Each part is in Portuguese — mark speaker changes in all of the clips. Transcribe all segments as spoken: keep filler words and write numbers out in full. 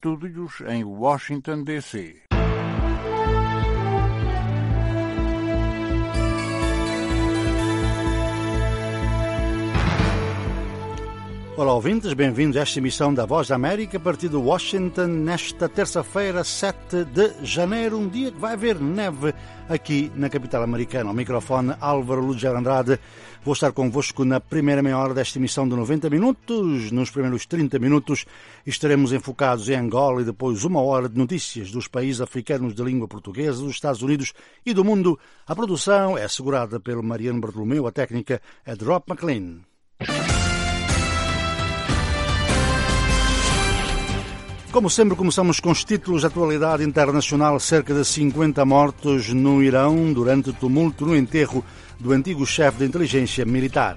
Speaker 1: estúdios em Washington, D C
Speaker 2: Olá, ouvintes, bem-vindos a esta emissão da Voz da América a partir de Washington nesta terça-feira, sete de janeiro, um dia que vai haver neve aqui na capital americana. Ao microfone, Álvaro Lúcio Andrade. Vou estar convosco na primeira meia hora desta emissão de noventa minutos. Nos primeiros trinta minutos estaremos enfocados em Angola e depois uma hora de notícias dos países africanos de língua portuguesa, dos Estados Unidos e do mundo. A produção é assegurada pelo Mariano Bartolomeu, a técnica é de Rob McLean. Como sempre, começamos com os títulos de atualidade internacional. Cerca de cinquenta mortos no Irão durante o tumulto no enterro do antigo chefe da inteligência militar.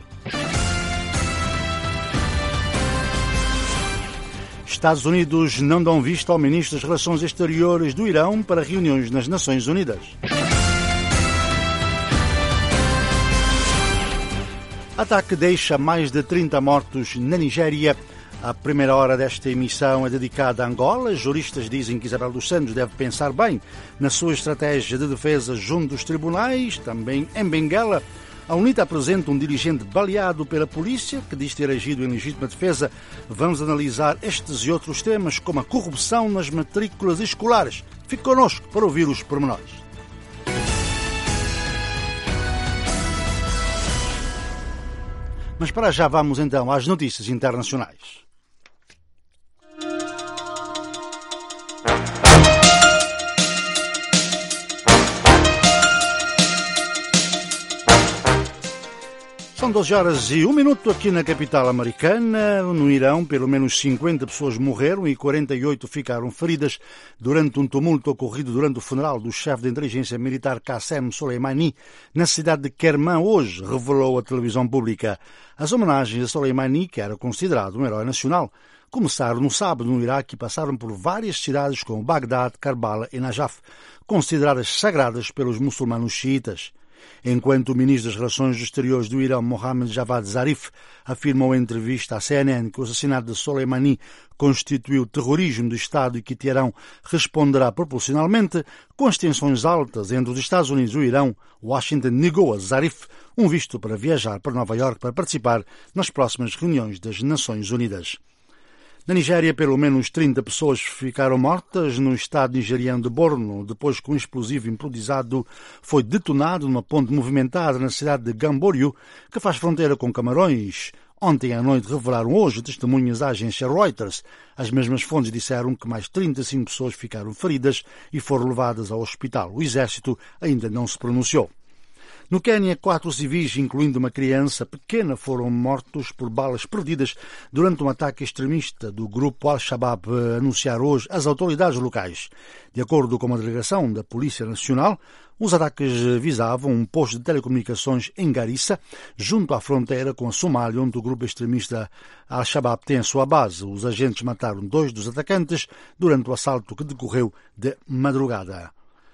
Speaker 2: Estados Unidos não dão vista ao ministro das Relações Exteriores do Irão para reuniões nas Nações Unidas. Ataque deixa mais de trinta mortos na Nigéria. A primeira hora desta emissão é dedicada a Angola. Juristas dizem que Isabel dos Santos deve pensar bem na sua estratégia de defesa junto dos tribunais. Também em Benguela, a UNITA apresenta um dirigente baleado pela polícia que diz ter agido em legítima defesa. Vamos analisar estes e outros temas, como a corrupção nas matrículas escolares. Fique connosco para ouvir os pormenores. Mas para já vamos então às notícias internacionais. São doze horas e um minuto aqui na capital americana. No Irão, pelo menos cinquenta pessoas morreram e quarenta e oito ficaram feridas durante um tumulto ocorrido durante o funeral do chefe da inteligência militar Qassem Soleimani na cidade de Kerman hoje, revelou a televisão pública. As homenagens a Soleimani, que era considerado um herói nacional, começaram no sábado no Iraque e passaram por várias cidades como Bagdad, Karbala e Najaf, consideradas sagradas pelos muçulmanos xiitas. Enquanto o ministro das Relações Exteriores do Irão, Mohammad Javad Zarif, afirmou em entrevista à C N N que o assassinato de Soleimani constituiu terrorismo de Estado e que Teherão responderá proporcionalmente, com as tensões altas entre os Estados Unidos e o Irão, Washington negou a Zarif um visto para viajar para Nova Iorque para participar nas próximas reuniões das Nações Unidas. Na Nigéria, pelo menos trinta pessoas ficaram mortas no estado nigeriano de Borno, depois que um explosivo improvisado foi detonado numa ponte movimentada na cidade de Gamborio, que faz fronteira com Camarões. Ontem à noite revelaram hoje testemunhas à agência Reuters. As mesmas fontes disseram que mais trinta e cinco pessoas ficaram feridas e foram levadas ao hospital. O exército ainda não se pronunciou. No Quênia, quatro civis, incluindo uma criança pequena, foram mortos por balas perdidas durante um ataque extremista do grupo Al-Shabaab, anunciaram hoje as autoridades locais. De acordo com uma delegação da Polícia Nacional, os ataques visavam um posto de telecomunicações em Garissa, junto à fronteira com a Somália, onde o grupo extremista Al-Shabaab tem a sua base. Os agentes mataram dois dos atacantes durante o assalto que decorreu de madrugada.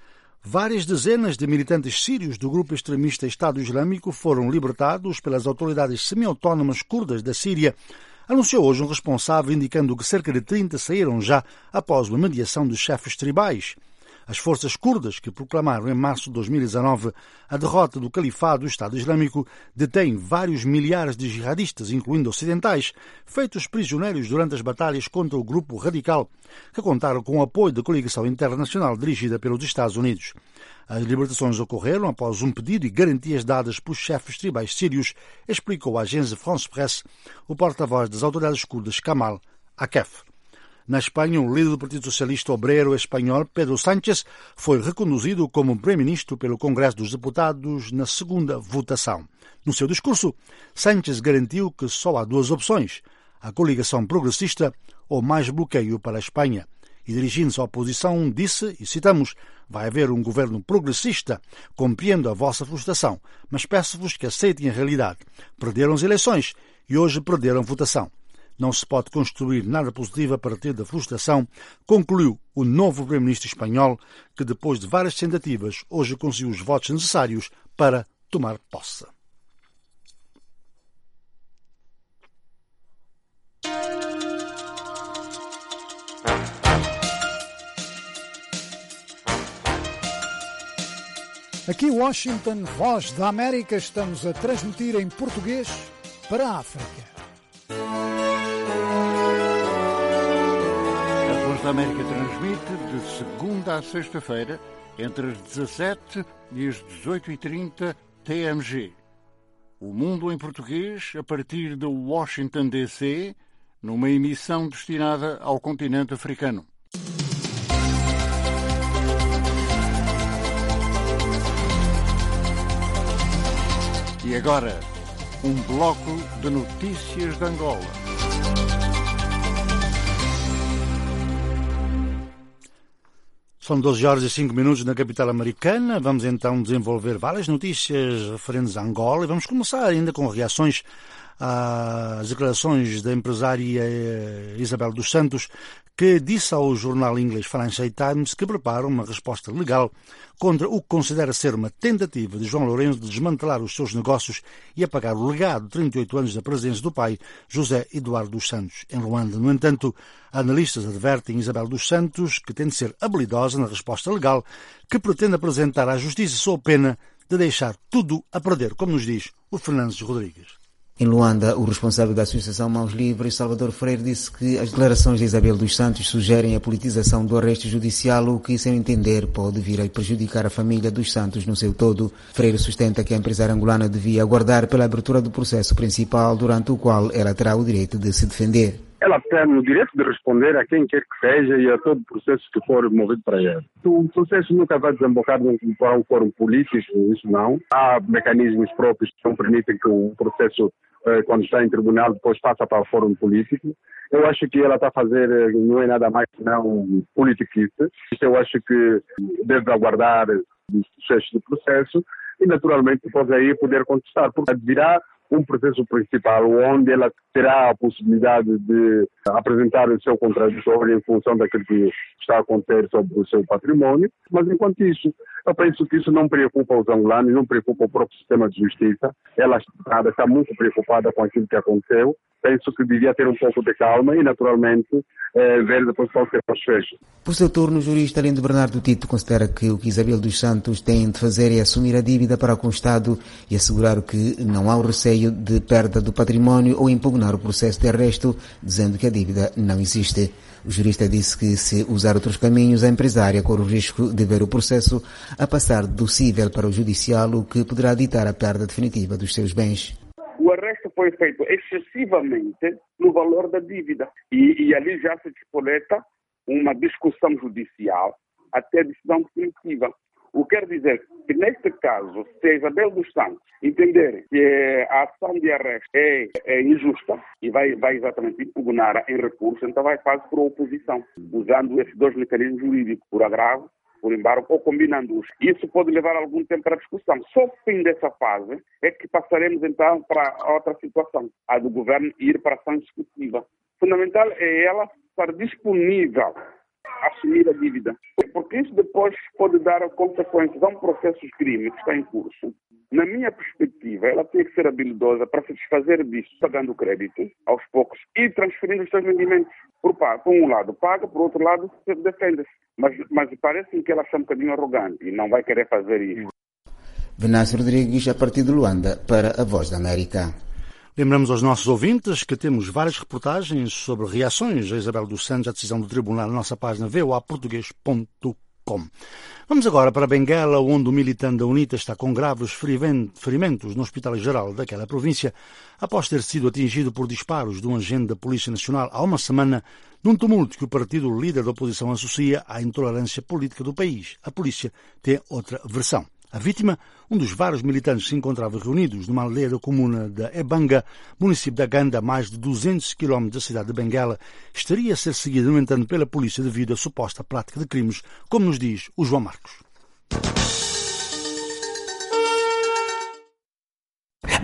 Speaker 2: Várias dezenas de militantes sírios do grupo extremista Estado Islâmico foram libertados pelas autoridades semi-autónomas curdas da Síria, anunciou hoje um responsável, indicando que cerca de trinta saíram já após uma mediação dos chefes tribais. As forças curdas, que proclamaram em março de dois mil e dezanove a derrota do califado do Estado Islâmico, detêm vários milhares de jihadistas, incluindo ocidentais, feitos prisioneiros durante as batalhas contra o grupo radical, que contaram com o apoio da coligação internacional dirigida pelos Estados Unidos. As libertações ocorreram após um pedido e garantias dadas pelos chefes tribais sírios, explicou a agência France Presse o porta-voz das autoridades curdas Kamal Akef. Na Espanha, o líder do Partido Socialista Obreiro Espanhol, Pedro Sánchez, foi reconduzido como primeiro-ministro pelo Congresso dos Deputados na segunda votação. No seu discurso, Sánchez garantiu que só há duas opções: a coligação progressista ou mais bloqueio para a Espanha. E dirigindo-se à oposição, disse, e citamos, vai haver um governo progressista, compreendo a vossa frustração, mas peço-vos que aceitem a realidade. Perderam as eleições e hoje perderam a votação. Não se pode construir nada positivo a partir da frustração, concluiu o novo primeiro-ministro espanhol, que depois de várias tentativas, hoje conseguiu os votos necessários para tomar posse.
Speaker 3: Aqui Washington, Voz da América, estamos a transmitir em português para a África.
Speaker 1: A Voz da América transmite de segunda a sexta-feira, entre as dezassete e as dezoito e trinta T M G. O Mundo em Português, a partir de Washington, D C, numa emissão destinada ao continente africano. E agora, um bloco de notícias de Angola.
Speaker 2: São doze horas e cinco minutos na capital americana. Vamos então desenvolver várias notícias referentes a Angola e vamos começar ainda com reações às declarações da empresária Isabel dos Santos, que disse ao jornal inglês Financial Times que prepara uma resposta legal contra o que considera ser uma tentativa de João Lourenço de desmantelar os seus negócios e apagar o legado de trinta e oito anos da presença do pai, José Eduardo dos Santos, em Luanda. No entanto, analistas advertem Isabel dos Santos que tem de ser habilidosa na resposta legal que pretende apresentar à justiça sob pena de deixar tudo a perder, como nos diz o Fernandes Rodrigues.
Speaker 4: Em Luanda, o responsável da Associação Mãos Livres, Salvador Freire, disse que as declarações de Isabel dos Santos sugerem a politização do arresto judicial, o que, sem entender, pode vir a prejudicar a família dos Santos no seu todo. Freire sustenta que a empresária angolana devia aguardar pela abertura do processo principal, durante o qual ela terá o direito de se defender.
Speaker 5: Ela tem o direito de responder a quem quer que seja e a todo processo que for movido para ela. O processo nunca vai desembocar para um fórum político, isso não. Há mecanismos próprios que não permitem que o processo, quando está em tribunal, depois passa para o fórum político. Eu acho que ela está a fazer, não é nada mais que não politiquice. Eu acho que deve aguardar o sucesso do processo e, naturalmente, depois aí poder contestar, porque virá um processo principal onde ela terá a possibilidade de apresentar o seu contraditório em função daquilo que está a acontecer sobre o seu patrimônio. Mas, enquanto isso, eu penso que isso não preocupa os angolanos, não preocupa o próprio sistema de justiça. Ela está muito preocupada com aquilo que aconteceu. Penso que devia ter um pouco de calma e, naturalmente, eh, ver depois qual ser o desfecho.
Speaker 4: Por seu turno, o jurista Lindo Bernardo Tito considera que o que Isabel dos Santos tem de fazer é assumir a dívida para com o Estado e assegurar que não há o receio de perda do património ou impugnar o processo de arresto, dizendo que a dívida não existe. O jurista disse que, se usar outros caminhos, a empresária corre o risco de ver o processo a passar do cível para o judicial, o que poderá ditar a perda definitiva dos seus bens.
Speaker 6: O arresto foi feito excessivamente no valor da dívida e, e ali já se despoleta uma discussão judicial até a decisão definitiva. O que quer dizer que, neste caso, se a Isabel dos Santos entender que a ação de arresto é, é injusta e vai, vai exatamente impugnar em recurso, então vai quase por oposição, usando esses dois mecanismos jurídicos, por agravo, por embargo, ou combinando-os. Isso pode levar algum tempo para a discussão. Só o fim dessa fase é que passaremos então para outra situação, a do governo ir para a ação executiva. Fundamental é ela estar disponível a assumir a dívida, porque isso depois pode dar consequências a um processo de crime que está em curso. Na minha perspectiva, ela tem que ser habilidosa para se desfazer disso, pagando o crédito aos poucos e transferindo os seus rendimentos. Por, por um lado paga, por outro lado defende-se. Mas, mas parece que ela está um bocadinho arrogante e não vai querer fazer isso.
Speaker 4: Venâncio Rodrigues, a partir de Luanda, para a Voz da América.
Speaker 2: Lembramos aos nossos ouvintes que temos várias reportagens sobre reações a Isabel dos Santos à decisão do tribunal na nossa página v o a português ponto com. Vamos agora para Benguela, onde o militante da UNITA está com graves ferimentos no Hospital Geral daquela província, após ter sido atingido por disparos de um agente da Polícia Nacional há uma semana, num tumulto que o partido líder da oposição associa à intolerância política do país. A polícia tem outra versão. A vítima, um dos vários militantes que se encontravam reunidos numa aldeia da comuna da Ebanga, município da Ganda, a mais de duzentos quilómetros da cidade de Benguela, estaria a ser seguida, no entanto, pela polícia devido à suposta prática de crimes, como nos diz o João Marcos.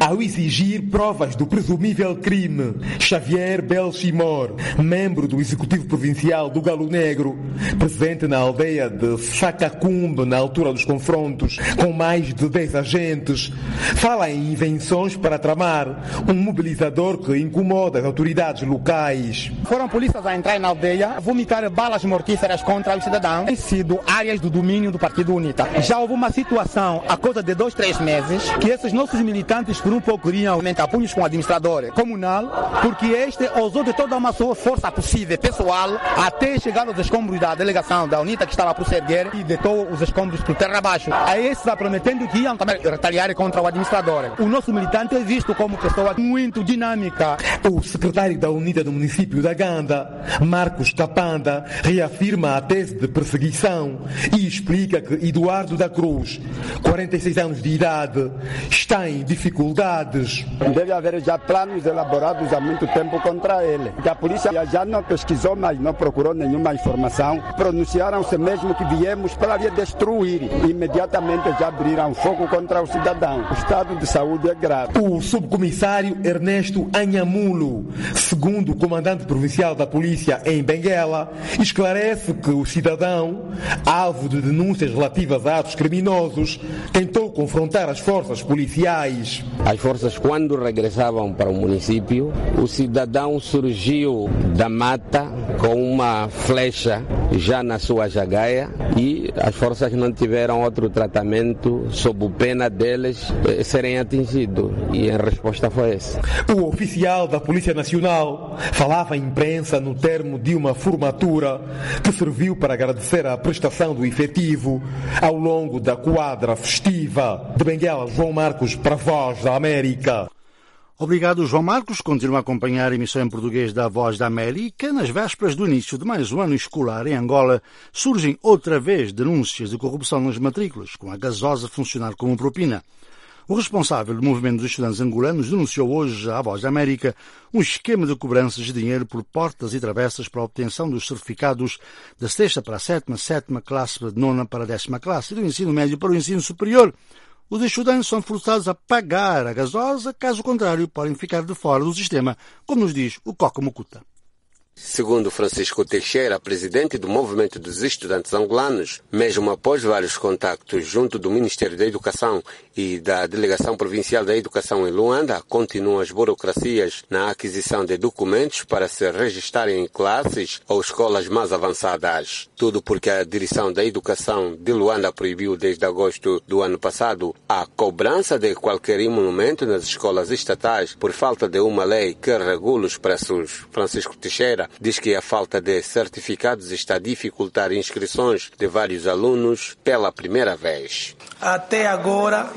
Speaker 7: ao exigir provas do presumível crime. Xavier Belchimor, membro do Executivo Provincial do Galo Negro, presente na aldeia de Sacacumbe, na altura dos confrontos, com mais de dez agentes, fala em invenções para tramar um mobilizador que incomoda as autoridades locais.
Speaker 8: Foram polícias a entrar na aldeia, vomitar balas mortíferas contra os cidadãos. Tem sido áreas do domínio do Partido UNITA. Já houve uma situação, há coisa de dois, três meses, que esses nossos militantes por um pouco queriam aumentar punhos com o administrador comunal, porque este ousou de toda uma sua força possível, pessoal, até chegar aos escombros da delegação da UNITA que estava a proceder e deitou os escombros por terra abaixo. A esses prometendo que iam também retaliar contra o administrador. O nosso militante é visto como pessoa muito dinâmica.
Speaker 7: O secretário da UNITA do município da Ganda, Marcos Capanda, reafirma a tese de perseguição e explica que Eduardo da Cruz, quarenta e seis anos de idade, está em dificuldades.
Speaker 9: Deve haver já planos elaborados há muito tempo contra ele. A polícia já não pesquisou, mas não procurou nenhuma informação. Pronunciaram-se mesmo que viemos para lhe destruir. Imediatamente já abriram fogo contra o cidadão. O estado de saúde é grave.
Speaker 7: O subcomissário Ernesto Anhamulo, segundo o comandante provincial da polícia em Benguela, esclarece que o cidadão, alvo de denúncias relativas a atos criminosos, tentou confrontar as forças policiais.
Speaker 10: As forças, quando regressavam para o município, o cidadão surgiu da mata com uma flecha já na sua jagaia e as forças não tiveram outro tratamento sob pena deles eh, serem atingidos, e a resposta foi essa.
Speaker 7: O oficial da Polícia Nacional falava à imprensa no termo de uma formatura que serviu para agradecer a prestação do efetivo ao longo da quadra festiva. De Benguela, João Marcos, para a Voz da América.
Speaker 2: Obrigado, João Marcos. Continua a acompanhar a emissão em português da Voz da América. Nas vésperas do início de mais um ano escolar em Angola, surgem outra vez denúncias de corrupção nas matrículas, com a gasosa a funcionar como propina. O responsável do movimento dos estudantes angolanos denunciou hoje à Voz da América um esquema de cobranças de dinheiro por portas e travessas para a obtenção dos certificados da sexta para a sétima, sétima classe para a nona para a décima classe e do ensino médio para o ensino superior. Os estudantes são forçados a pagar a gasosa, caso contrário podem ficar de fora do sistema, como nos diz o Coco Mucuta.
Speaker 11: Segundo Francisco Teixeira, presidente do Movimento dos Estudantes Angolanos, mesmo após vários contactos junto do Ministério da Educação e da Delegação Provincial da Educação em Luanda, continuam as burocracias na aquisição de documentos para se registarem em classes ou escolas mais avançadas. Tudo porque a Direção da Educação de Luanda proibiu desde agosto do ano passado a cobrança de qualquer emolumento nas escolas estatais por falta de uma lei que regula os preços. Francisco Teixeira diz que a falta de certificados está a dificultar inscrições de vários alunos pela primeira vez.
Speaker 12: Até agora,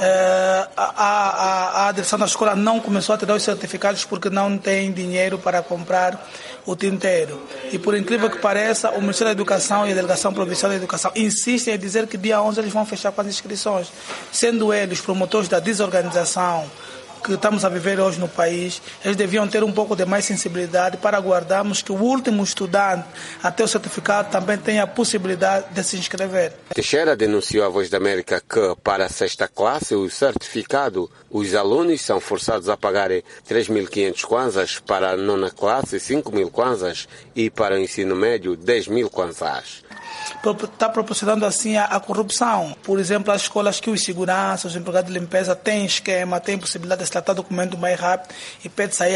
Speaker 12: eh, a, a, a direção da escola não começou a tirar os certificados porque não tem dinheiro para comprar o tinteiro. E por incrível que pareça, o Ministério da Educação e a Delegação Provincial da Educação insistem em dizer que dia onze eles vão fechar com as inscrições, sendo eles promotores da desorganização que estamos a viver hoje no país. Eles deviam ter um pouco de mais sensibilidade para aguardarmos que o último estudante, até o certificado, também tenha a possibilidade de se inscrever.
Speaker 11: Teixeira denunciou à Voz da América que, para a sexta classe, o certificado, os alunos são forçados a pagarem três mil e quinhentos kwanzas, para a nona classe, cinco mil kwanzas e para o ensino médio, dez mil kwanzas.
Speaker 12: Está proporcionando assim a, a corrupção. Por exemplo, as escolas que os seguranças, os empregados de limpeza têm esquema, têm possibilidade de se tratar documento mais rápido e pede sair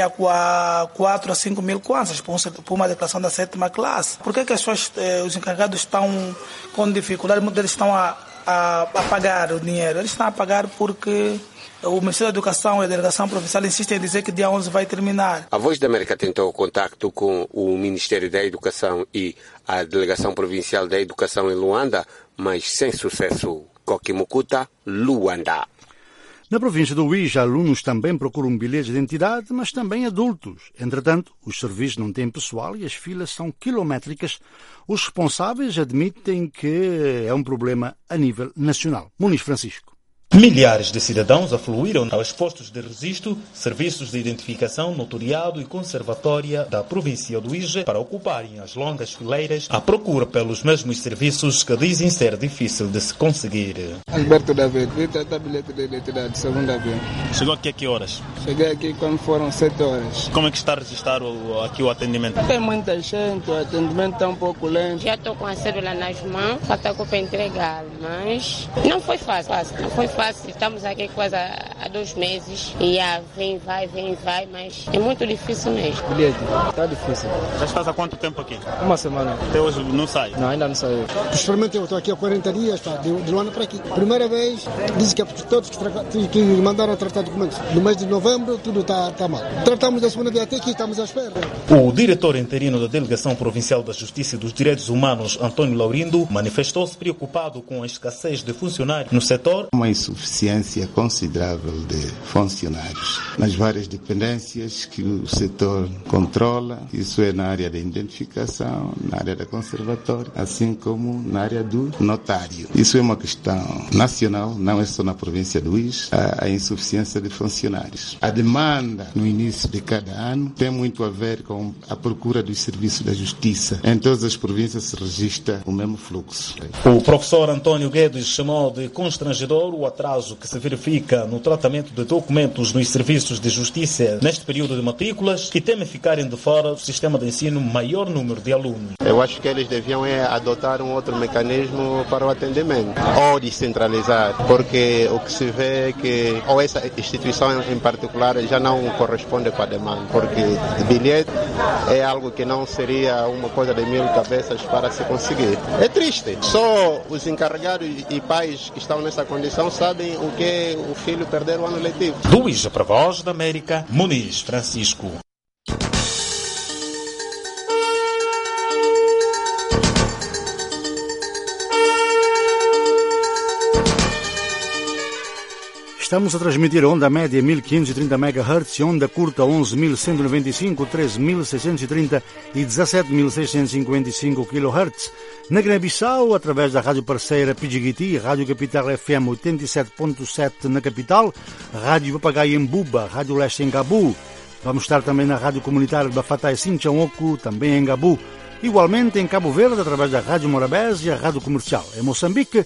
Speaker 12: a quatro a cinco mil kwanzas por, um, por uma declaração da sétima classe. Por que, que as pessoas, eh, os encarregados estão com dificuldade? Muitos deles estão a, a, a pagar o dinheiro. Eles estão a pagar porque o Ministério da Educação e a Delegação Provincial insistem em dizer que dia onze vai terminar.
Speaker 11: A Voz da América tentou contato com o Ministério da Educação e a Delegação Provincial da Educação em Luanda, mas sem sucesso. Coco Mucuta, Luanda.
Speaker 2: Na província do Uíja, alunos também procuram bilhetes de identidade, mas também adultos. Entretanto, os serviços não têm pessoal e as filas são quilométricas. Os responsáveis admitem que é um problema a nível nacional. Muniz Francisco.
Speaker 13: Milhares de cidadãos afluíram aos postos de registro, serviços de identificação, notariado e conservatória da província do Ije para ocuparem as longas fileiras à procura pelos mesmos serviços que dizem ser difícil de se conseguir.
Speaker 14: Alberto David, vim tratar bilhete de identidade, segunda vez.
Speaker 13: Chegou aqui a que horas?
Speaker 14: Cheguei aqui quando foram sete horas.
Speaker 13: Como é que está registrado aqui o atendimento?
Speaker 14: Tem muita gente, o atendimento está um pouco lento.
Speaker 15: Já estou com a cédula nas mãos, falta para entregar, mas não foi fácil, fácil, não foi fácil. Estamos aqui quase há dois meses e já vem, vai, vem, vai, mas é muito difícil mesmo.
Speaker 14: Bilhete, está difícil.
Speaker 13: Já estás há quanto tempo aqui?
Speaker 14: Uma semana.
Speaker 13: Até hoje não sai?
Speaker 14: Não, ainda não saiu.
Speaker 16: Experimentei, eu estou aqui há quarenta dias, pá, de, de um ano para aqui. Primeira vez, dizem que todos que, tra- que mandaram a tratar documentos no mês de novembro, tudo está tá mal. Tratamos da segunda vez até aqui, estamos à espera.
Speaker 13: O diretor interino da Delegação Provincial da Justiça e dos Direitos Humanos, Antônio Laurindo, manifestou-se preocupado com a escassez de funcionários no setor.
Speaker 17: Uma insuficiência considerável de funcionários nas várias dependências que o setor controla. Isso é na área da identificação, na área da conservatória, assim como na área do notário. Isso é uma questão nacional, não é só na província do Ije, a, a insuficiência de funcionários. A demanda no início de cada ano tem muito a ver com a procura dos serviços da justiça. Em todas as províncias se registra o mesmo fluxo.
Speaker 13: O professor Antônio Guedes chamou de constrangedor o atraso que se verifica no tratamento de documentos nos serviços de justiça neste período de matrículas, que temem ficarem de fora do sistema de ensino maior número de alunos.
Speaker 18: Eu acho que eles deviam é, adotar um outro mecanismo para o atendimento, ou descentralizar, porque o que se vê é que ou essa instituição em particular já não corresponde com a demanda, porque bilhete é algo que não seria uma coisa de mil cabeças para se conseguir. É triste, só os encarregados e pais que estão nessa condição sabem o que o filho perder o ano letivo.
Speaker 13: Do Ije para a Voz da América, Muniz Francisco.
Speaker 2: Estamos a transmitir a onda média mil quinhentos e trinta megahertz e onda curta onze mil cento e noventa e cinco, treze mil seiscentos e trinta e dezassete mil seiscentos e cinquenta e cinco kilohertz. Na Guiné-Bissau, através da rádio parceira Pidjigiti, Rádio Capital F M oitenta e sete ponto sete na capital, Rádio Papagaio em Buba, Rádio Leste em Gabu. Vamos estar também na Rádio Comunitária de Bafatai Sinchanoco, também em Gabu. Igualmente em Cabo Verde, através da Rádio Morabés e a Rádio Comercial. Em Moçambique,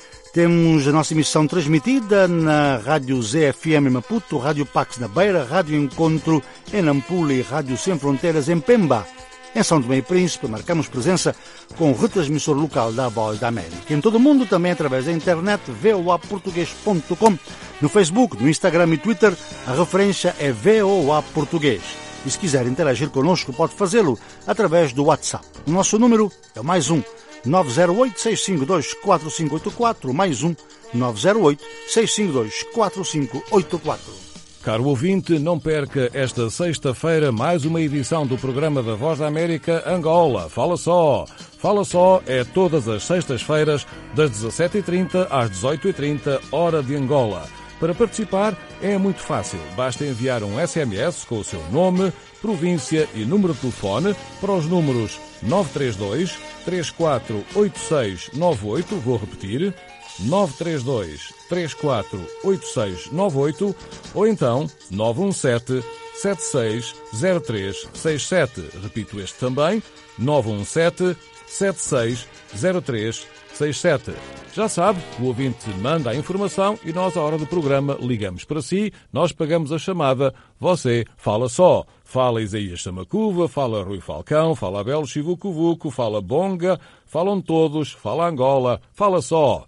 Speaker 2: temos a nossa emissão transmitida na Rádio Z F M em Maputo, Rádio Pax na Beira, Rádio Encontro em Nampula e Rádio Sem Fronteiras em Pemba. Em São Tomé e Príncipe, marcamos presença com o retransmissor local da Voz da América. Em todo o mundo, também através da internet, v o a português ponto com. No Facebook, no Instagram e Twitter, a referência é V O A Português. E se quiser interagir connosco, pode fazê-lo através do WhatsApp. O nosso número é o mais um, nove zero oito, seis cinco dois, quatro cinco oito quatro, mais um, nove zero oito, seis cinco dois, quatro cinco oito quatro.
Speaker 19: Caro ouvinte, não perca esta sexta-feira mais uma edição do programa da Voz da América Angola. Fala só! Fala só é todas as sextas-feiras, das dezassete e trinta às dezoito e trinta, hora de Angola. Para participar é muito fácil. Basta enviar um S M S com o seu nome, província e número de telefone para os números nove três dois, três quatro oito seis nove oito, vou repetir, nove três dois, três quatro oito seis nove oito, ou então nove um sete, sete seis zero três seis sete. Repito este também, nove um sete, sete seis zero três seis sete. Já sabe, o ouvinte manda a informação e nós, à hora do programa, ligamos para si, nós pagamos a chamada, você fala só. Fala Isaías Samacuva, fala Rui Falcão, fala Abel Chivucuvuco, fala Bonga, falam todos, fala Angola, fala só.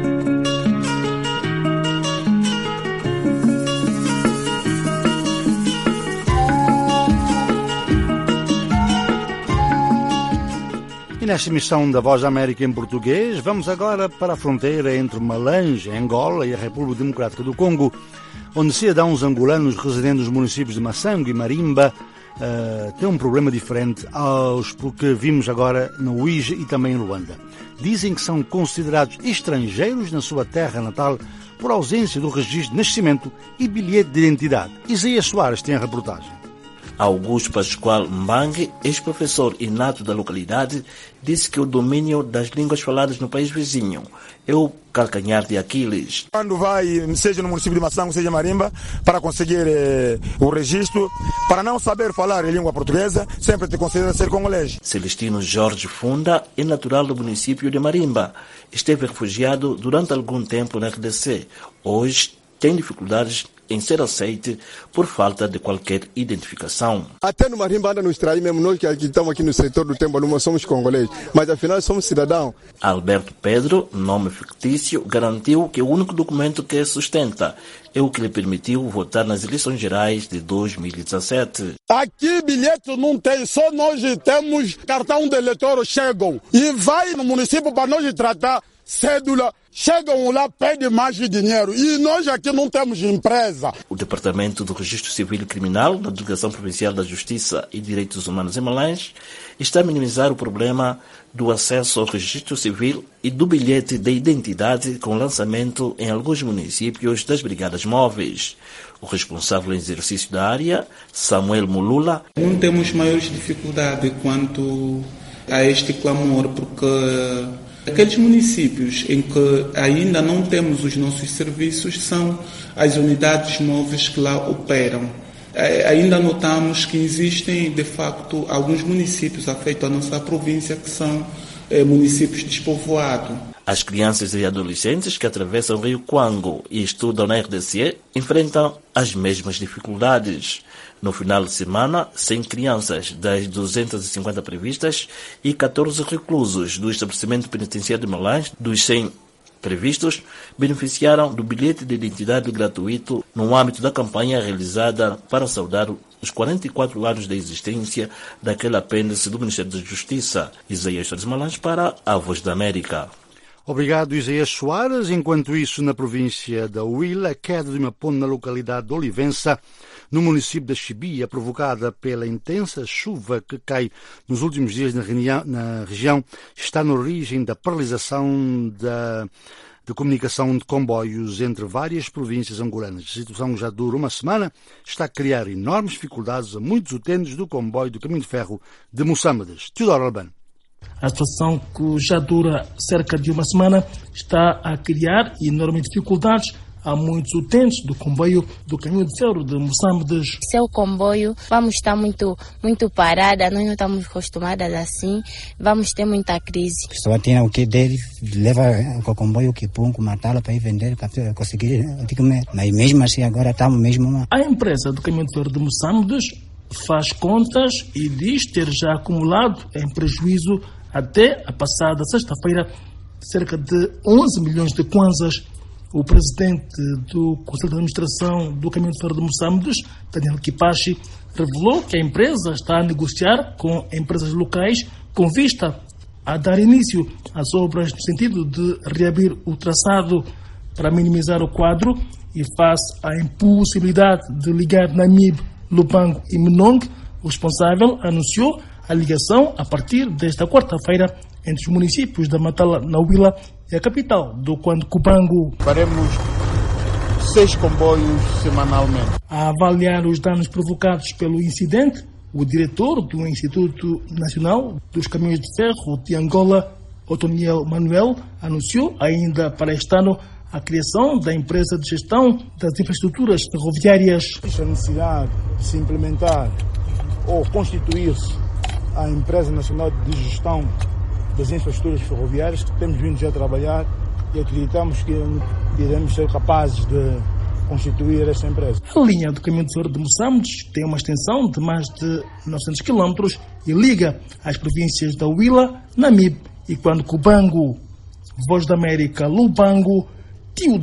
Speaker 2: E nesta emissão da Voz da América em português, vamos agora para a fronteira entre Malange, Angola, e a República Democrática do Congo, onde cidadãos angolanos residentes nos municípios de Massango e Marimba uh, têm um problema diferente aos que vimos agora no Ije e também em Luanda. Dizem que são considerados estrangeiros na sua terra natal por ausência do registro de nascimento e bilhete de identidade. Isaías Soares tem a reportagem.
Speaker 20: Augusto Pascoal Mbangue, ex-professor inato da localidade, disse que o domínio das línguas faladas no país vizinho é o calcanhar de Aquiles.
Speaker 21: Quando vai, seja no município de Massango, seja em Marimba, para conseguir eh, o registro, para não saber falar a língua portuguesa, sempre te considera ser congolês.
Speaker 20: Celestino Jorge Funda é natural do município de Marimba. Esteve refugiado durante algum tempo na R D C. Hoje tem dificuldades em ser aceite por falta de qualquer identificação.
Speaker 22: Até no Marimba anda nos extrair mesmo, nós que estamos aqui no setor do tempo, não somos congoleses, mas afinal somos cidadãos.
Speaker 20: Alberto Pedro, nome fictício, garantiu que o único documento que sustenta é o que lhe permitiu votar nas eleições gerais de dois mil e dezessete.
Speaker 21: Aqui bilhete não tem, só nós temos cartão de eleitor, chegam e vai no município para nós tratar cédula. Chegam lá, pedem mais dinheiro e nós aqui não temos empresa.
Speaker 20: O Departamento do Registro Civil e Criminal da Delegação Provincial da Justiça e Direitos Humanos em Malães está a minimizar o problema do acesso ao registro civil e do bilhete de identidade com lançamento em alguns municípios das Brigadas Móveis. O responsável em exercício da área, Samuel Mulula.
Speaker 23: Não temos maiores dificuldades quanto a este clamor, porque aqueles municípios em que ainda não temos os nossos serviços são as unidades móveis que lá operam. Ainda notamos que existem, de facto, alguns municípios afeitos à nossa província que são é, municípios despovoados.
Speaker 20: As crianças e adolescentes que atravessam o Rio Quango e estudam na R D C enfrentam as mesmas dificuldades. No final de semana, cem crianças das duzentas e cinquenta previstas e catorze reclusos do estabelecimento penitenciário de Malães, dos cem previstos, beneficiaram do bilhete de identidade gratuito no âmbito da campanha realizada para saudar os quarenta e quatro anos da existência daquele apêndice do Ministério da Justiça. Isaías Soares Malães para a Voz da América.
Speaker 2: Obrigado, Isaías Soares. Enquanto isso, na província da Huila, a queda de uma ponte na localidade de Olivença, no município da Chibia, provocada pela intensa chuva que cai nos últimos dias na, reunião, na região, está na origem da paralisação da, da comunicação de comboios entre várias províncias angolanas. A situação já dura uma semana, está a criar enormes dificuldades a muitos utentes do comboio do Caminho de Ferro de Moçambique. Teodoro Albano.
Speaker 24: A situação, que já dura cerca de uma semana, está a criar enormes dificuldades a muitos utentes do comboio do Caminho de Ferro de Moçambique.
Speaker 25: Seu comboio, vamos estar muito, muito parada, nós não estamos acostumadas assim, vamos ter muita crise.
Speaker 26: A pessoa tem o que dele, leva o comboio que põe, matá-lo para ir vender, para conseguir comer. Mas mesmo assim agora estamos mesmo uma...
Speaker 24: A empresa do Caminho de Ferro de Moçambique faz contas e diz ter já acumulado em prejuízo até a passada sexta-feira cerca de onze milhões de kwanzas. O presidente do Conselho de Administração do Caminho de Ferro de Moçambique, Daniel Kipachi, revelou que a empresa está a negociar com empresas locais com vista a dar início às obras no sentido de reabrir o traçado para minimizar o quadro e face à impossibilidade de ligar Namibe, Lubango e Menong, o responsável anunciou a ligação a partir desta quarta-feira entre os municípios da Matala, na Huila, e a capital do Quando Cubango.
Speaker 21: Faremos seis comboios semanalmente.
Speaker 24: A avaliar os danos provocados pelo incidente, o diretor do Instituto Nacional dos Caminhos de Ferro de Angola, Otoniel Manuel, anunciou ainda para este ano a criação da empresa de gestão das infraestruturas ferroviárias.
Speaker 21: A necessidade de se implementar ou constituir-se a empresa nacional de gestão das infraestruturas ferroviárias, que temos vindo já a trabalhar e acreditamos que iremos ser capazes de constituir esta empresa.
Speaker 24: A linha do Caminho de Ferro de Moçambique tem uma extensão de mais de novecentos quilómetros e liga as províncias da Huila, Namibe e Quando Cubango. Voz da América, Lubango, Tio.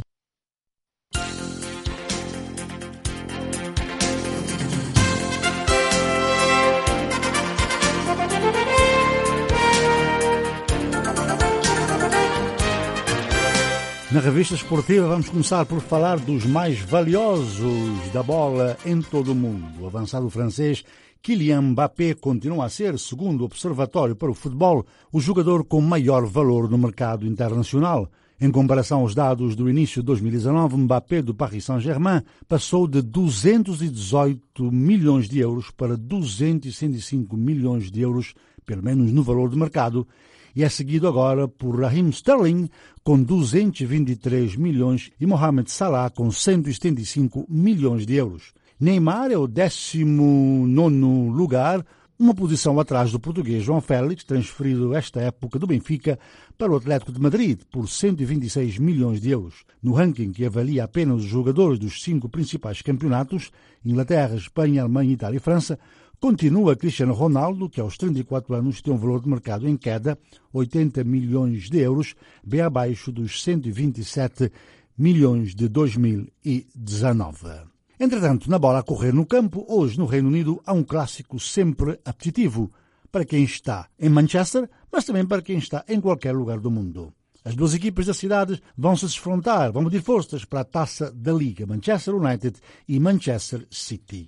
Speaker 2: Na revista esportiva vamos começar por falar dos mais valiosos da bola em todo o mundo. O avançado francês Kylian Mbappé continua a ser, segundo o Observatório para o Futebol, o jogador com maior valor no mercado internacional. Em comparação aos dados do início de dois mil e dezanove, Mbappé do Paris Saint-Germain passou de duzentos e dezoito milhões de euros para duzentos e sessenta e cinco milhões de euros, pelo menos no valor de mercado, e é seguido agora por Raheem Sterling com duzentos e vinte e três milhões e Mohamed Salah com cento e setenta e cinco milhões de euros. Neymar é o décimo nono lugar, uma posição atrás do português João Félix, transferido esta época do Benfica para o Atlético de Madrid por cento e vinte e seis milhões de euros. No ranking que avalia apenas os jogadores dos cinco principais campeonatos, Inglaterra, Espanha, Alemanha, Itália e França, continua Cristiano Ronaldo, que aos trinta e quatro anos tem um valor de mercado em queda, oitenta milhões de euros, bem abaixo dos cento e vinte e sete milhões de dois mil e dezanove. Entretanto, na bola a correr no campo, hoje no Reino Unido há um clássico sempre apetitivo para quem está em Manchester, mas também para quem está em qualquer lugar do mundo. As duas equipas da cidade vão se defrontar, vão medir forças para a taça da Liga, Manchester United e Manchester City.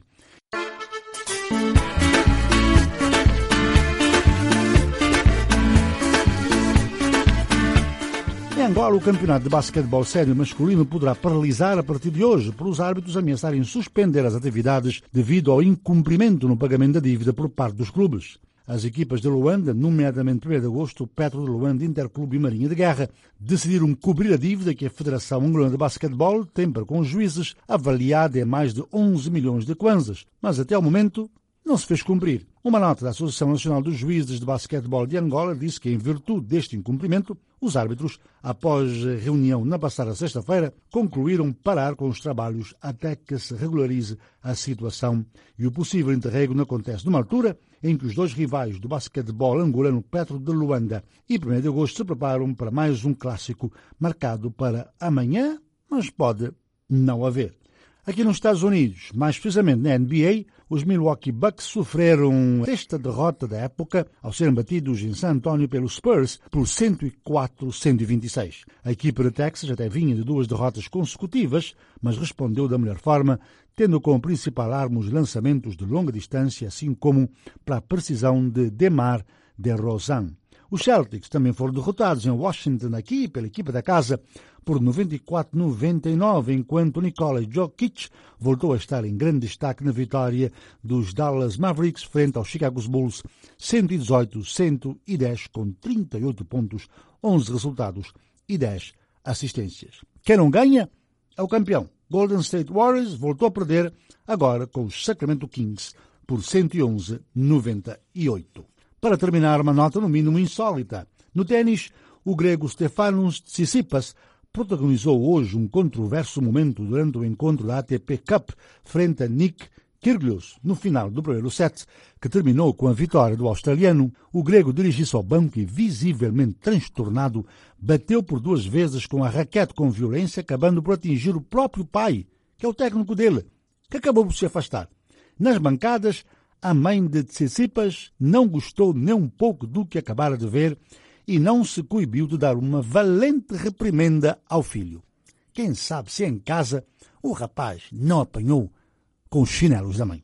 Speaker 2: Em Angola, o campeonato de basquetebol sénior masculino poderá paralisar a partir de hoje por os árbitros ameaçarem suspender as atividades devido ao incumprimento no pagamento da dívida por parte dos clubes. As equipas de Luanda, nomeadamente primeiro de agosto, Petro de Luanda, Interclube e Marinha de Guerra, decidiram cobrir a dívida que a Federação Angolana de Basquetebol tem para com os juízes, avaliada em mais de onze milhões de kwanzas, mas até ao momento não se fez cumprir. Uma nota da Associação Nacional dos Juízes de Basquetebol de Angola disse que, em virtude deste incumprimento, os árbitros, após reunião na passada sexta-feira, concluíram parar com os trabalhos até que se regularize a situação. E o possível interregno acontece numa altura em que os dois rivais do basquetebol angolano, Petro de Luanda e primeiro de agosto, se preparam para mais um clássico marcado para amanhã, mas pode não haver. Aqui nos Estados Unidos, mais precisamente na N B A, os Milwaukee Bucks sofreram a sexta derrota da época ao serem batidos em San Antonio pelos Spurs por cento e quatro a cento e vinte e seis. A equipa de Texas até vinha de duas derrotas consecutivas, mas respondeu da melhor forma, tendo como principal arma os lançamentos de longa distância, assim como para a precisão de DeMar DeRozan. Os Celtics também foram derrotados em Washington aqui pela equipa da casa por noventa e quatro a noventa e nove, enquanto Nikola Jokic voltou a estar em grande destaque na vitória dos Dallas Mavericks frente aos Chicago Bulls, cento e dezoito a cento e dez, com trinta e oito pontos, onze resultados e dez assistências. Quem não ganha é o campeão. Golden State Warriors voltou a perder agora com os Sacramento Kings por cento e onze a noventa e oito. Para terminar, uma nota no mínimo insólita. No ténis, o grego Stefanos Tsitsipas protagonizou hoje um controverso momento durante o encontro da A T P Cup frente a Nick Kyrgios, no final do primeiro set, que terminou com a vitória do australiano. O grego dirigiu-se ao banco e, visivelmente transtornado, bateu por duas vezes com a raquete com violência, acabando por atingir o próprio pai, que é o técnico dele, que acabou por se afastar. Nas bancadas, a mãe de Tsitsipas não gostou nem um pouco do que acabara de ver e não se coibiu de dar uma valente reprimenda ao filho. Quem sabe se em casa o rapaz não apanhou com os chinelos da mãe.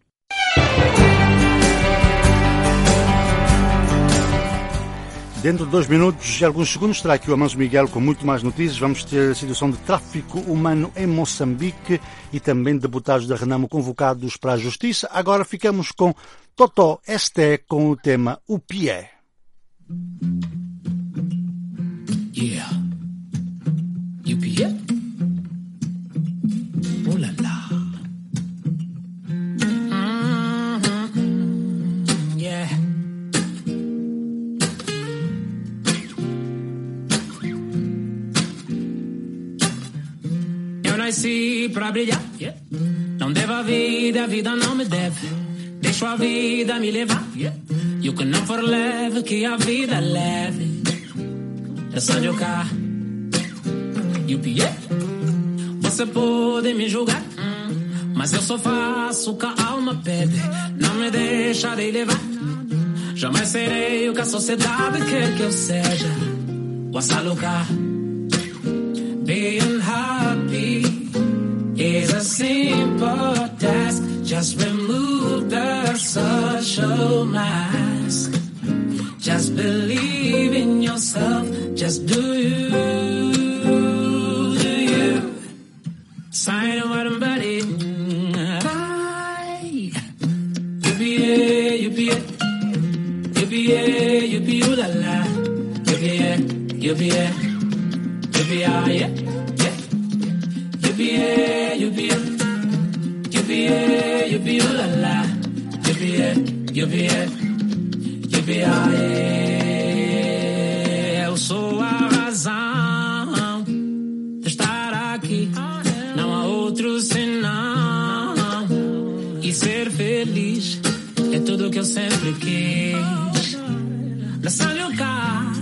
Speaker 2: Dentro de dois minutos e alguns segundos estará aqui o Amanso Miguel com muito mais notícias. Vamos ter a situação de tráfico humano em Moçambique e também deputados da Renamo convocados para a Justiça. Agora ficamos com Totó Esté com o tema O Pié.
Speaker 1: Yeah. You Pié? Oh la la. Mm-hmm. Yeah. Eu nasci pra brilhar, yeah. Não devo a vida, a vida não me deve. Deixo a vida me levar, yeah. E o que não for leve, que a vida leve. É só jogar. E o pié? Você pode me julgar, mas eu só faço o que a alma pede. Não me deixarei levar. Jamais serei o que a sociedade quer que eu seja. What's a lugar? Being happy is a simple task. Just remove the social mask. Just believe in yourself. Just do you. here, you'll be here, you'll be here, yeah, yeah. You'll be here, you'll be here, you'll be here, you'll be here, la la. You'll be here, you'll be here, you'll be here. Eu sou a razão de estar aqui. Não há outro senão. E ser feliz é tudo que eu sempre quis. Lançando cá,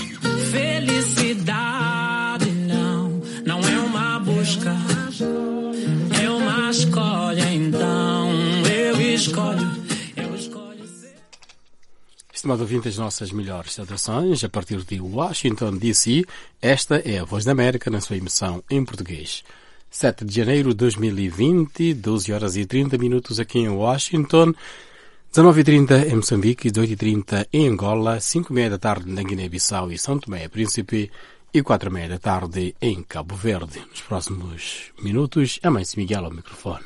Speaker 1: felicidade não, não é uma busca, é uma escolha. Então eu escolho, eu escolho ser.
Speaker 3: Estimado ouvinte, as nossas melhores saudações a partir de Washington, D C. Esta é a Voz da América na sua emissão em português. sete de janeiro de dois mil e vinte, doze horas e trinta minutos aqui em Washington, dezenove e trinta em Moçambique, dezoito e trinta em Angola, cinco e meia da tarde na Guiné-Bissau e São Tomé e Príncipe e quatro e meia da tarde em Cabo Verde. Nos próximos minutos, a Mãe Miguel ao microfone.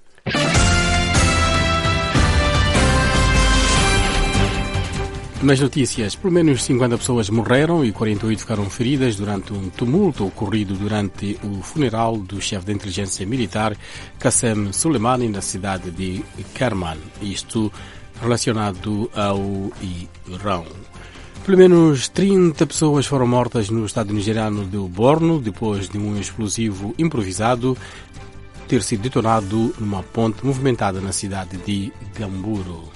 Speaker 3: Nas notícias, pelo menos cinquenta pessoas morreram e quarenta e oito ficaram feridas durante um tumulto ocorrido durante o funeral do chefe da inteligência militar Qassem Soleimani na cidade de Kerman, isto relacionado ao Irão. Pelo menos trinta pessoas foram mortas no estado nigeriano de Borno depois de um explosivo improvisado ter sido detonado numa ponte movimentada na cidade de Gamburo.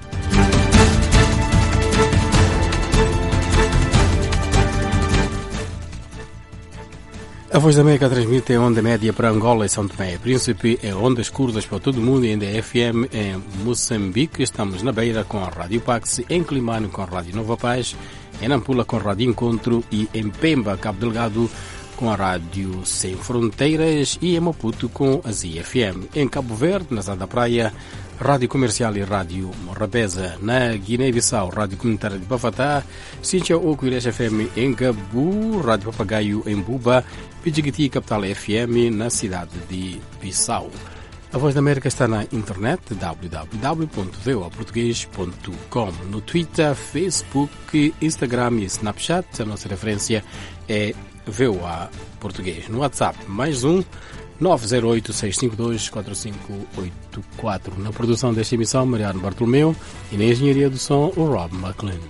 Speaker 3: A Voz da América transmite em onda média para Angola e São Tomé e Príncipe, em ondas curtas para todo o mundo e em D F M em Moçambique. Estamos na Beira com a Rádio Pax, em Climano com a Rádio Nova Paz, em Nampula com a Rádio Encontro e em Pemba, Cabo Delgado, com a Rádio Sem Fronteiras e em Maputo com a Z F M. Em Cabo Verde, na Zada Praia, Rádio Comercial e Rádio Morabeza. Na Guiné-Bissau, Rádio Comunitária de Bafatá, Cincha Oco e F M em Gabu, Rádio Papagaio em Buba, Pidjigiti Capital F M na cidade de Bissau. A Voz da América está na internet, w w w ponto v o a português ponto com. No Twitter, Facebook, Instagram e Snapchat, a nossa referência é V O A Português. No WhatsApp, mais um, nove zero oito, seis cinco dois, quatro cinco oito quatro. Na produção desta emissão, Mariano Bartolomeu, e na engenharia do som, o Rob McLean.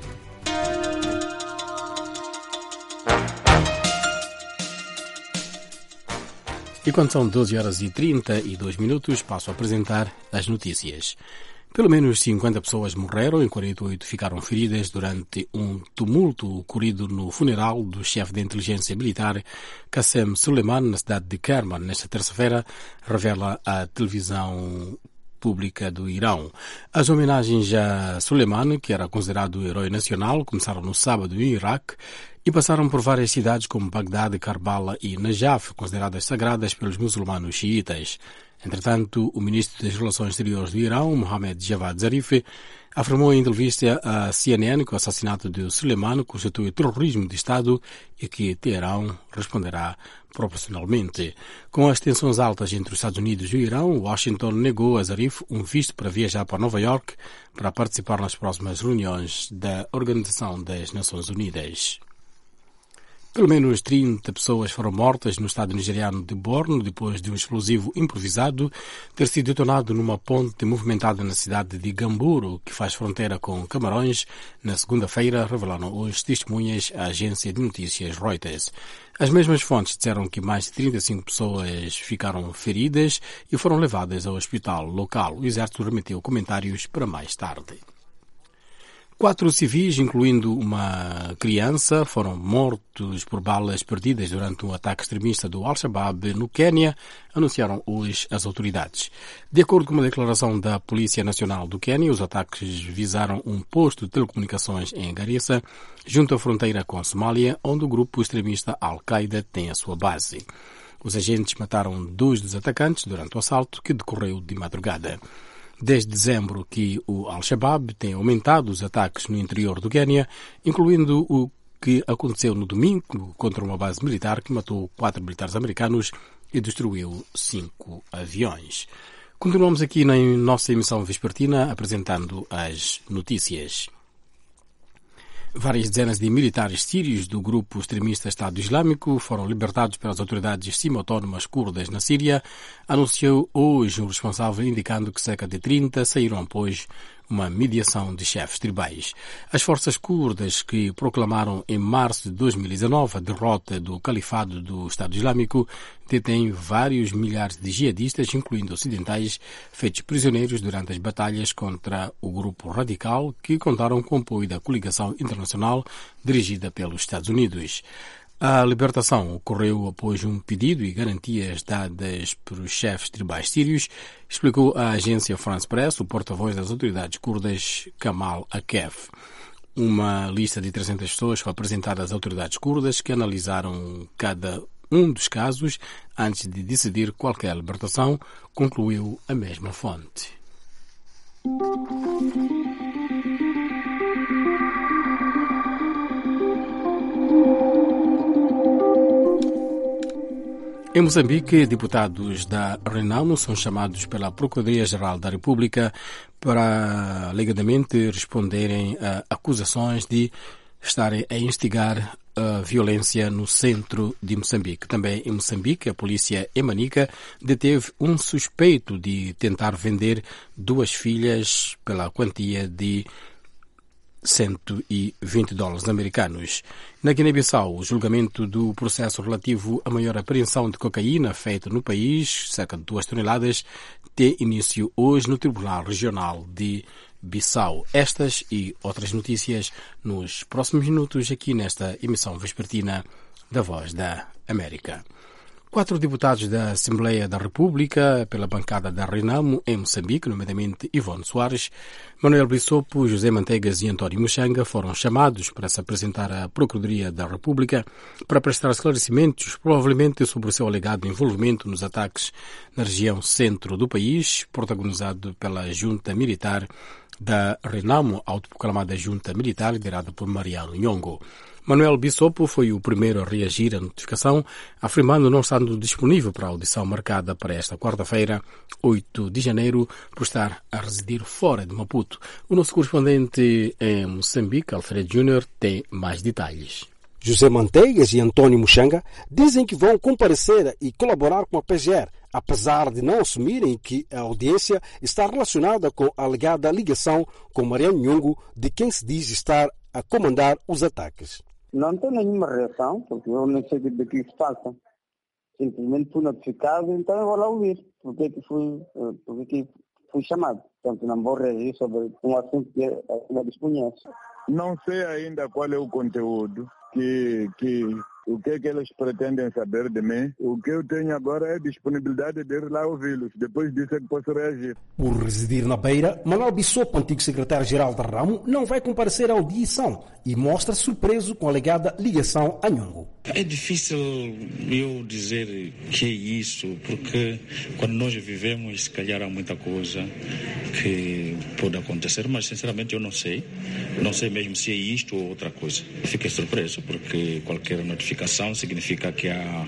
Speaker 3: E quando são doze horas e trinta e dois minutos, passo a apresentar as notícias. Pelo menos cinquenta pessoas morreram e quarenta e oito ficaram feridas durante um tumulto ocorrido no funeral do chefe de inteligência militar Qassem Soleimani na cidade de Kerman nesta terça-feira, revela a televisão pública do Irão. As homenagens a Soleimani, que era considerado herói nacional, começaram no sábado no Iraque e passaram por várias cidades como Bagdade, Karbala e Najaf, consideradas sagradas pelos muçulmanos xiitas. Entretanto, o ministro das Relações Exteriores do Irão, Mohammad Javad Zarif, afirmou em entrevista à C N N que o assassinato de Soleimani constitui terrorismo de Estado e que Teherão responderá proporcionalmente. Com as tensões altas entre os Estados Unidos e o Irão, Washington negou a Zarif um visto para viajar para Nova York para participar nas próximas reuniões da Organização das Nações Unidas. Pelo menos trinta pessoas foram mortas no estado nigeriano de Borno depois de um explosivo improvisado ter sido detonado numa ponte movimentada na cidade de Gamburo, que faz fronteira com Camarões, na segunda-feira, revelaram hoje testemunhas à agência de notícias Reuters. As mesmas fontes disseram que mais de trinta e cinco pessoas ficaram feridas e foram levadas ao hospital local. O exército remeteu comentários para mais tarde. Quatro civis, incluindo uma criança, foram mortos por balas perdidas durante um ataque extremista do Al-Shabaab no Quênia, anunciaram hoje as autoridades. De acordo com uma declaração da Polícia Nacional do Quênia, os ataques visaram um posto de telecomunicações em Garissa, junto à fronteira com a Somália, onde o grupo extremista Al-Qaeda tem a sua base. Os agentes mataram dois dos atacantes durante o assalto, que decorreu de madrugada. Desde dezembro que o Al-Shabaab tem aumentado os ataques no interior do Quênia, incluindo o que aconteceu no domingo contra uma base militar que matou quatro militares americanos e destruiu cinco aviões. Continuamos aqui na nossa emissão vespertina apresentando as notícias. Várias dezenas de militares sírios do grupo extremista Estado Islâmico foram libertados pelas autoridades semi-autónomas curdas na Síria, anunciou hoje um responsável, indicando que cerca de trinta saíram após uma mediação de chefes tribais. As forças curdas, que proclamaram em março de dois mil e dezanove a derrota do califado do Estado Islâmico, detêm vários milhares de jihadistas, incluindo ocidentais, feitos prisioneiros durante as batalhas contra o grupo radical, que contaram com o apoio da coligação internacional dirigida pelos Estados Unidos. A libertação ocorreu após um pedido e garantias dadas pelos chefes tribais sírios, explicou a agência France Press o porta-voz das autoridades curdas, Kamal Akef. Uma lista de trezentas pessoas foi apresentada às autoridades curdas, que analisaram cada um dos casos antes de decidir qualquer libertação, concluiu a mesma fonte. Em Moçambique, deputados da Renamo são chamados pela Procuradoria-Geral da República para, alegadamente, responderem a acusações de estarem a instigar a violência no centro de Moçambique. Também em Moçambique, a polícia em Manica deteve um suspeito de tentar vender duas filhas pela quantia de cento e vinte dólares americanos. Na Guiné-Bissau, o julgamento do processo relativo à maior apreensão de cocaína feito no país, cerca de duas toneladas, tem início hoje no Tribunal Regional de Bissau. Estas e outras notícias nos próximos minutos aqui nesta emissão vespertina da Voz da América. Quatro deputados da Assembleia da República, pela bancada da Renamo, em Moçambique, nomeadamente Ivone Soares, Manuel Bissopo, José Manteigas e António Muxanga, foram chamados para se apresentar à Procuradoria da República para prestar esclarecimentos, provavelmente sobre o seu alegado envolvimento nos ataques na região centro do país, protagonizado pela junta militar da Renamo, autoproclamada junta militar liderada por Mariano Nhongo. Manuel Bissopo foi o primeiro a reagir à notificação, afirmando não estando disponível para a audição marcada para esta quarta-feira, oito de janeiro, por estar a residir fora de Maputo. O nosso correspondente em Moçambique, Alfredo Júnior, tem mais detalhes.
Speaker 4: José Manteigas e António Muxanga dizem que vão comparecer e colaborar com a P G R, apesar de não assumirem que a audiência está relacionada com a alegada ligação com Mariano Nhongo, de quem se diz estar a comandar os ataques.
Speaker 5: Não tenho nenhuma reação, porque eu não sei do que se passa. Simplesmente fui notificado, então eu vou lá ouvir. Porque que fui, porque que fui chamado. Portanto, não vou reagir sobre um assunto que eu desconheço.
Speaker 6: Não sei ainda qual é o conteúdo, que, que, o que é que eles pretendem saber de mim. O que eu tenho agora é disponibilidade de ir lá ouvi-los. Depois disso é que posso reagir.
Speaker 4: Por residir na Beira, Manuel Bissopo, antigo secretário-geral da Ramo, não vai comparecer à audição e mostra surpreso com a alegada ligação a Nhongo.
Speaker 8: É difícil eu dizer que é isso, porque quando nós vivemos, se calhar há muita coisa que pode acontecer, mas sinceramente eu não sei. Não sei mesmo se é isto ou outra coisa. Fiquei surpreso, porque qualquer notificação significa que há,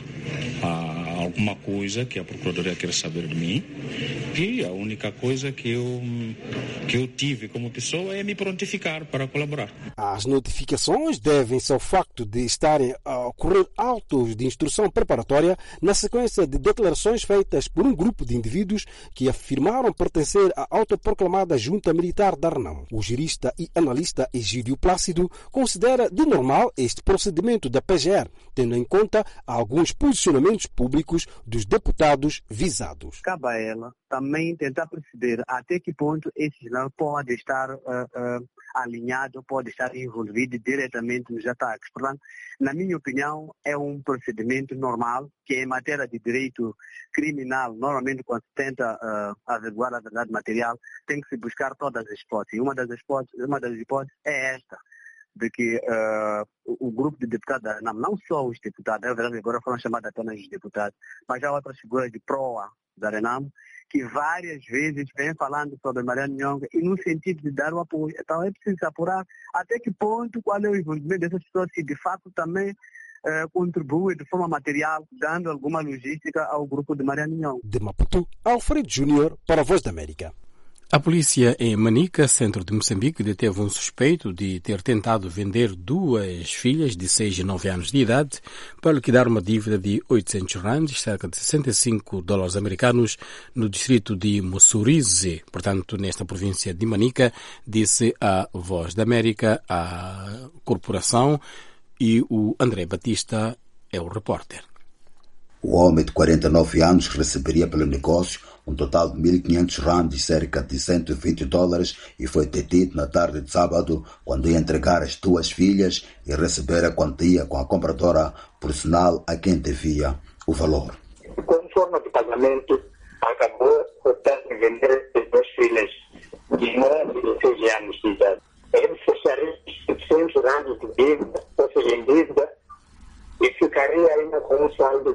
Speaker 8: há alguma coisa que a Procuradoria quer saber de mim. E a única coisa que eu, que eu tive como pessoa é me prontificar para colaborar.
Speaker 4: As notificações devem-se ao facto de estarem a ocorrer autos de instrução preparatória na sequência de declarações feitas por um grupo de indivíduos que afirmaram pertencer à autoproclamada junta militar da Renamo. O jurista e analista Egídio Plácido considera de normal este procedimento da P G R, tendo em conta alguns posicionamentos públicos dos deputados visados.
Speaker 5: Cabe a ela também tentar perceber até que ponto esse não pode estar uh, uh, alinhado, pode estar envolvido diretamente nos ataques. Portanto, na minha opinião, é um procedimento normal, que em matéria de direito criminal, normalmente quando se tenta uh, averiguar a verdade material, tem que se buscar todas as hipóteses. Uma das hipóteses, uma das hipóteses é esta, de que uh, o, o grupo de deputados da Renamo, não só os deputados, é verdade, agora foram chamados apenas os deputados, mas há outras figuras de proa da Renamo, que várias vezes vem falando sobre Mariano Nhongo e no sentido de dar o apoio. Então é preciso apurar até que ponto, qual é o envolvimento dessas pessoas, se de fato também eh, contribui de forma material, dando alguma logística ao grupo de Mariano Nhongo.
Speaker 4: De Maputo, Alfredo Júnior para a Voz da América.
Speaker 3: A polícia em Manica, centro de Moçambique, deteve um suspeito de ter tentado vender duas filhas de seis e nove anos de idade para liquidar uma dívida de oitocentos rands, cerca de sessenta e cinco dólares americanos, no distrito de Mussurize, portanto, nesta província de Manica, disse a Voz da América, a corporação, e o André Batista é o repórter.
Speaker 7: O homem de quarenta e nove anos receberia pelo negócio um total de mil e quinhentos rands, cerca de cento e vinte dólares, e foi detido na tarde de sábado, quando ia entregar as duas filhas e receber a quantia com a compradora por sinal a quem devia o valor.
Speaker 9: Com forma de pagamento, acabou optando em vender as duas filhas de nove e seis anos de idade. Ele fecharia setecentos rands de dívida, ou seja, em dívida, e ficaria ainda com um saldo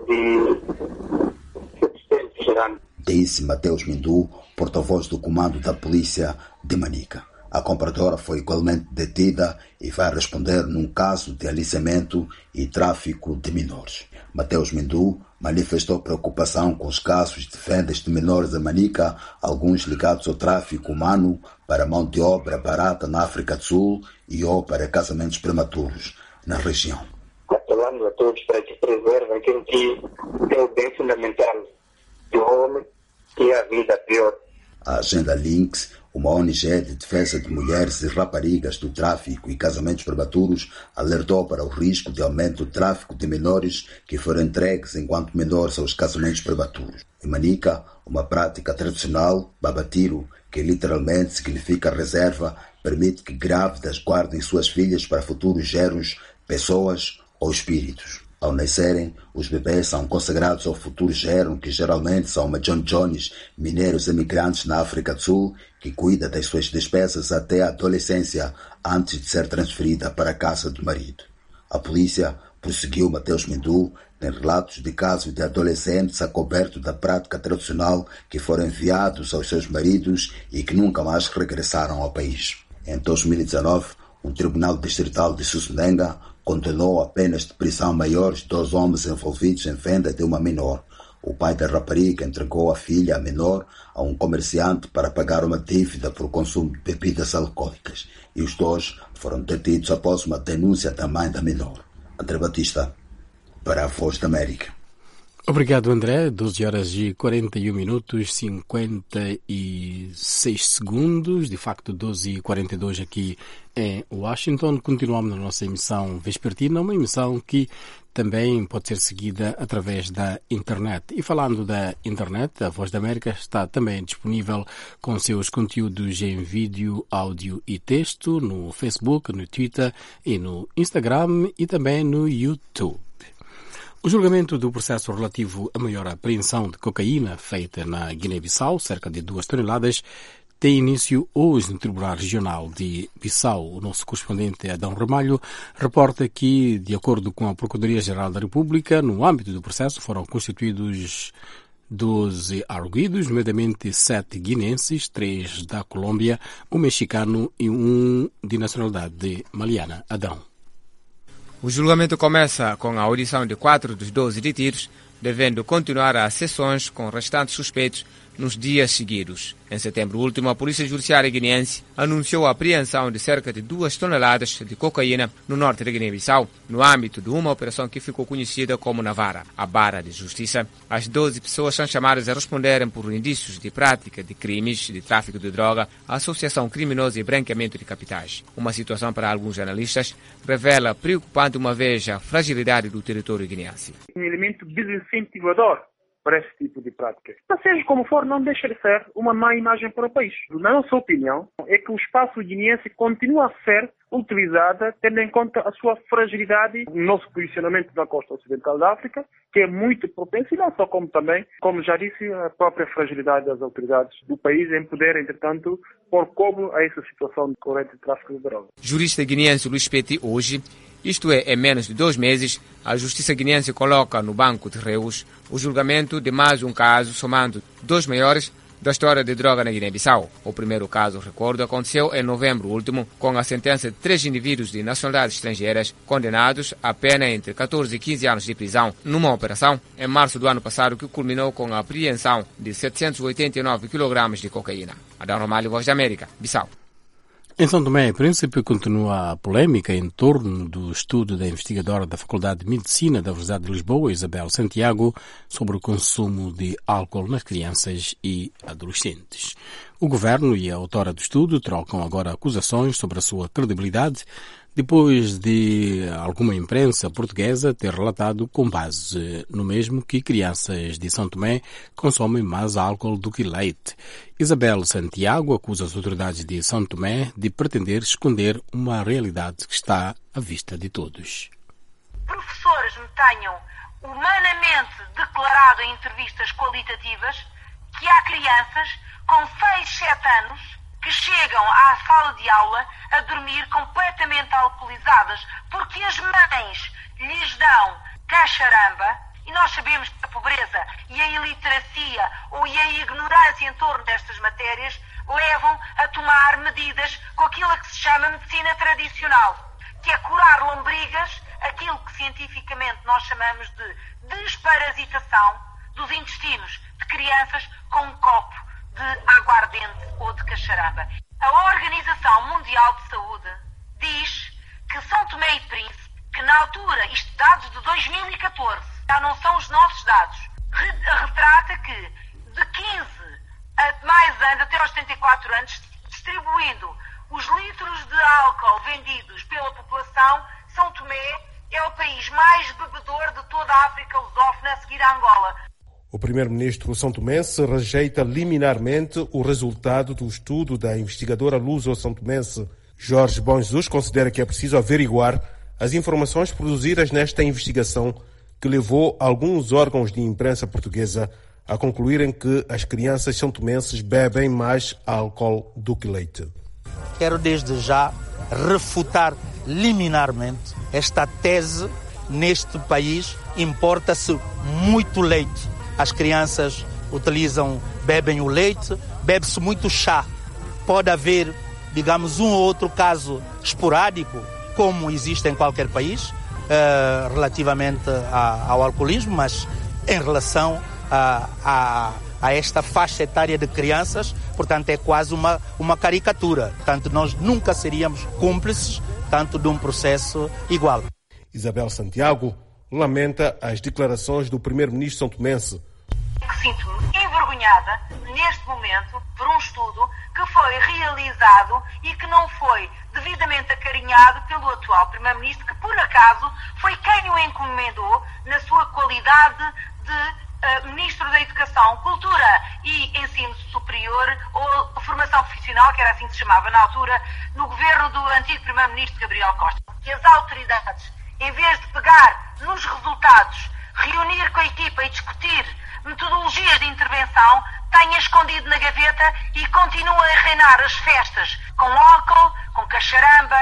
Speaker 9: de setecentos rands.
Speaker 7: Disse Mateus Mindu, porta-voz do comando da polícia de Manica. A compradora foi igualmente detida e vai responder num caso de aliciamento e tráfico de menores. Mateus Mindu manifestou preocupação com os casos de vendas de menores em Manica, alguns ligados ao tráfico humano para mão de obra barata na África do Sul e ou para casamentos prematuros na região.
Speaker 9: Apelamos a todos para que preservem aquilo que é o bem fundamental do homem, que é a vida pior.
Speaker 7: A Agenda Links, uma O N G de defesa de mulheres e raparigas do tráfico e casamentos prematuros, alertou para o risco de aumento do tráfico de menores que foram entregues enquanto menores aos casamentos prematuros. Em Manica, uma prática tradicional, babatiro, que literalmente significa reserva, permite que grávidas guardem suas filhas para futuros gerros, pessoas ou espíritos. Ao nascerem, os bebês são consagrados ao futuro germo, que geralmente são uma John Jones, mineiros emigrantes na África do Sul, que cuida das suas despesas até a adolescência, antes de ser transferida para a casa do marido. A polícia prosseguiu Mateus Mindu em relatos de casos de adolescentes acobertos da prática tradicional que foram enviados aos seus maridos e que nunca mais regressaram ao país. Em dois mil e dezenove, um tribunal distrital de Sussundenga condenou a penas de prisão maiores dois homens envolvidos em venda de uma menor. O pai da rapariga entregou a filha, a menor, a um comerciante para pagar uma dívida por consumo de bebidas alcoólicas. E os dois foram detidos após uma denúncia da mãe da menor. André Batista, para a Voz da América.
Speaker 3: Obrigado, André. doze horas e quarenta e um minutos, cinquenta e seis segundos. De facto, doze e quarenta e dois aqui em Washington. Continuamos na nossa emissão vespertina, uma emissão que também pode ser seguida através da internet. E falando da internet, a Voz da América está também disponível com seus conteúdos em vídeo, áudio e texto no Facebook, no Twitter e no Instagram e também no YouTube. O julgamento do processo relativo à maior apreensão de cocaína feita na Guiné-Bissau, cerca de duas toneladas, tem início hoje no Tribunal Regional de Bissau. O nosso correspondente Adão Ramalho reporta que, de acordo com a Procuradoria-Geral da República, no âmbito do processo foram constituídos doze arguidos, nomeadamente sete guinenses, três da Colômbia, um mexicano e um de nacionalidade maliana. Adão.
Speaker 10: O julgamento começa com a audição de quatro dos doze detidos, devendo continuar as sessões com restantes suspeitos nos dias seguidos. Em setembro último, a Polícia Judiciária guineense anunciou a apreensão de cerca de duas toneladas de cocaína no norte da Guiné-Bissau, no âmbito de uma operação que ficou conhecida como Navara, a Barra de Justiça. As doze pessoas são chamadas a responderem por indícios de prática de crimes, de tráfico de droga, associação criminosa e branqueamento de capitais. Uma situação para alguns analistas revela preocupante uma vez a fragilidade do território guineense.
Speaker 11: Um elemento desincentivador para esse tipo de prática. Mas seja como for, não deixa de ser uma má imagem para o país. Na nossa opinião, é que o espaço guineense continua a ser utilizado tendo em conta a sua fragilidade, o nosso posicionamento na costa ocidental da África, que é muito propenso, e não só como também, como já disse, a própria fragilidade das autoridades do país em poder, entretanto, pôr cobro a essa situação de corrente de tráfico de drogas.
Speaker 10: Jurista guineense Luís Peti, hoje, isto é, em menos de dois meses, a Justiça guineense coloca no banco de réus o julgamento de mais um caso, somando dois maiores da história de droga na Guiné-Bissau. O primeiro caso, recordo, aconteceu em novembro último, com a sentença de três indivíduos de nacionalidades estrangeiras condenados a pena entre catorze e quinze anos de prisão numa operação em março do ano passado que culminou com a apreensão de setecentos e oitenta e nove quilogramas de cocaína. Adão Ramalho, Voz da América, Bissau.
Speaker 3: Em São Tomé e Príncipe continua a polêmica em torno do estudo da investigadora da Faculdade de Medicina da Universidade de Lisboa, Isabel Santiago, sobre o consumo de álcool nas crianças e adolescentes. O governo e a autora do estudo trocam agora acusações sobre a sua credibilidade, depois de alguma imprensa portuguesa ter relatado com base no mesmo que crianças de São Tomé consomem mais álcool do que leite. Isabel Santiago acusa as autoridades de São Tomé de pretender esconder uma realidade que está à vista de todos.
Speaker 12: Professores me tenham humanamente declarado em entrevistas qualitativas que há crianças com seis, sete anos que chegam à sala de aula a dormir completamente alcoolizadas, porque as mães lhes dão cacharamba, e nós sabemos que a pobreza e a iliteracia ou e a ignorância em torno destas matérias levam a tomar medidas com aquilo que se chama medicina tradicional, que é curar lombrigas, aquilo que cientificamente nós chamamos de desparasitação dos intestinos de crianças com um copo de aguardente ou de cacharamba. A Organização Mundial de Saúde diz que São Tomé e Príncipe, que na altura, isto dados de dois mil e catorze, já não são os nossos dados, retrata que de quinze a mais anos, até aos setenta e quatro anos, distribuindo os litros de álcool vendidos pela população, São Tomé é o país mais bebedor de toda a África lusófona, a seguir a Angola.
Speaker 14: O primeiro-ministro são-tomense rejeita liminarmente o resultado do estudo da investigadora luso-são-tomense. Jorge Bom Jesus considera que é preciso averiguar as informações produzidas nesta investigação que levou alguns órgãos de imprensa portuguesa a concluírem que as crianças são-tomenses bebem mais álcool do que leite.
Speaker 15: Quero desde já refutar liminarmente esta tese. Neste país importa-se muito leite. As crianças utilizam, bebem o leite, bebe-se muito chá. Pode haver, digamos, um ou outro caso esporádico, como existe em qualquer país, uh, relativamente a, ao alcoolismo, mas em relação a, a, a esta faixa etária de crianças, portanto, é quase uma, uma caricatura. Portanto, nós nunca seríamos cúmplices, tanto de um processo igual.
Speaker 14: Isabel Santiago lamenta as declarações do primeiro-ministro são-tomense.
Speaker 12: Sinto-me envergonhada, neste momento, por um estudo que foi realizado e que não foi devidamente acarinhado pelo atual primeiro-ministro, que, por acaso, foi quem o encomendou na sua qualidade de Uh, Ministro da Educação, Cultura e Ensino Superior, ou Formação Profissional, que era assim que se chamava na altura, no governo do antigo Primeiro-Ministro Gabriel Costa. Que as autoridades, em vez de pegar nos resultados, reunir com a equipa e discutir metodologias de intervenção, tenha escondido na gaveta e continua a reinar as festas com álcool, com cacharamba,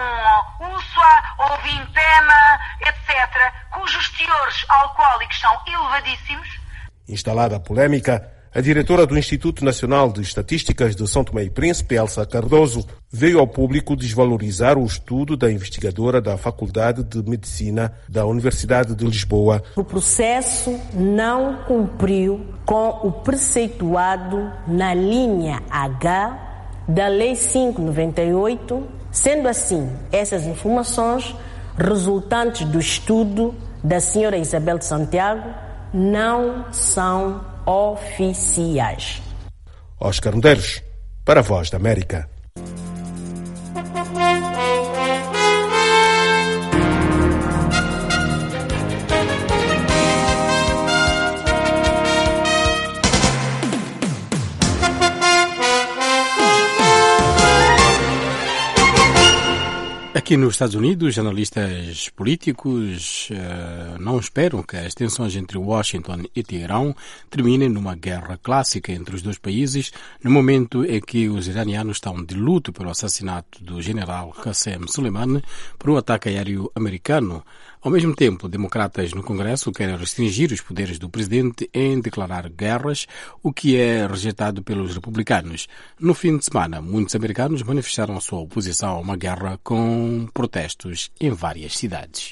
Speaker 12: com ússua ou vinho pema, etcétera, cujos teores alcoólicos são elevadíssimos.
Speaker 14: Instalada a polémica, a diretora do Instituto Nacional de Estatísticas de São Tomé e Príncipe, Elsa Cardoso, veio ao público desvalorizar o estudo da investigadora da Faculdade de Medicina da Universidade de Lisboa.
Speaker 16: O processo não cumpriu com o preceituado na linha H da Lei quinhentos e noventa e oito, sendo assim, essas informações resultantes do estudo da senhora Isabel de Santiago não são oficiais.
Speaker 14: Oscar Medeiros, para a Voz da América.
Speaker 3: Aqui nos Estados Unidos, analistas políticos uh, não esperam que as tensões entre Washington e Teherão terminem numa guerra clássica entre os dois países, no momento em que os iranianos estão de luto pelo assassinato do general Qassem Soleimani por um ataque aéreo americano Ao mesmo tempo, democratas no Congresso querem restringir os poderes do presidente em declarar guerras, o que é rejeitado pelos republicanos. No fim de semana, muitos americanos manifestaram a sua oposição a uma guerra com protestos em várias cidades.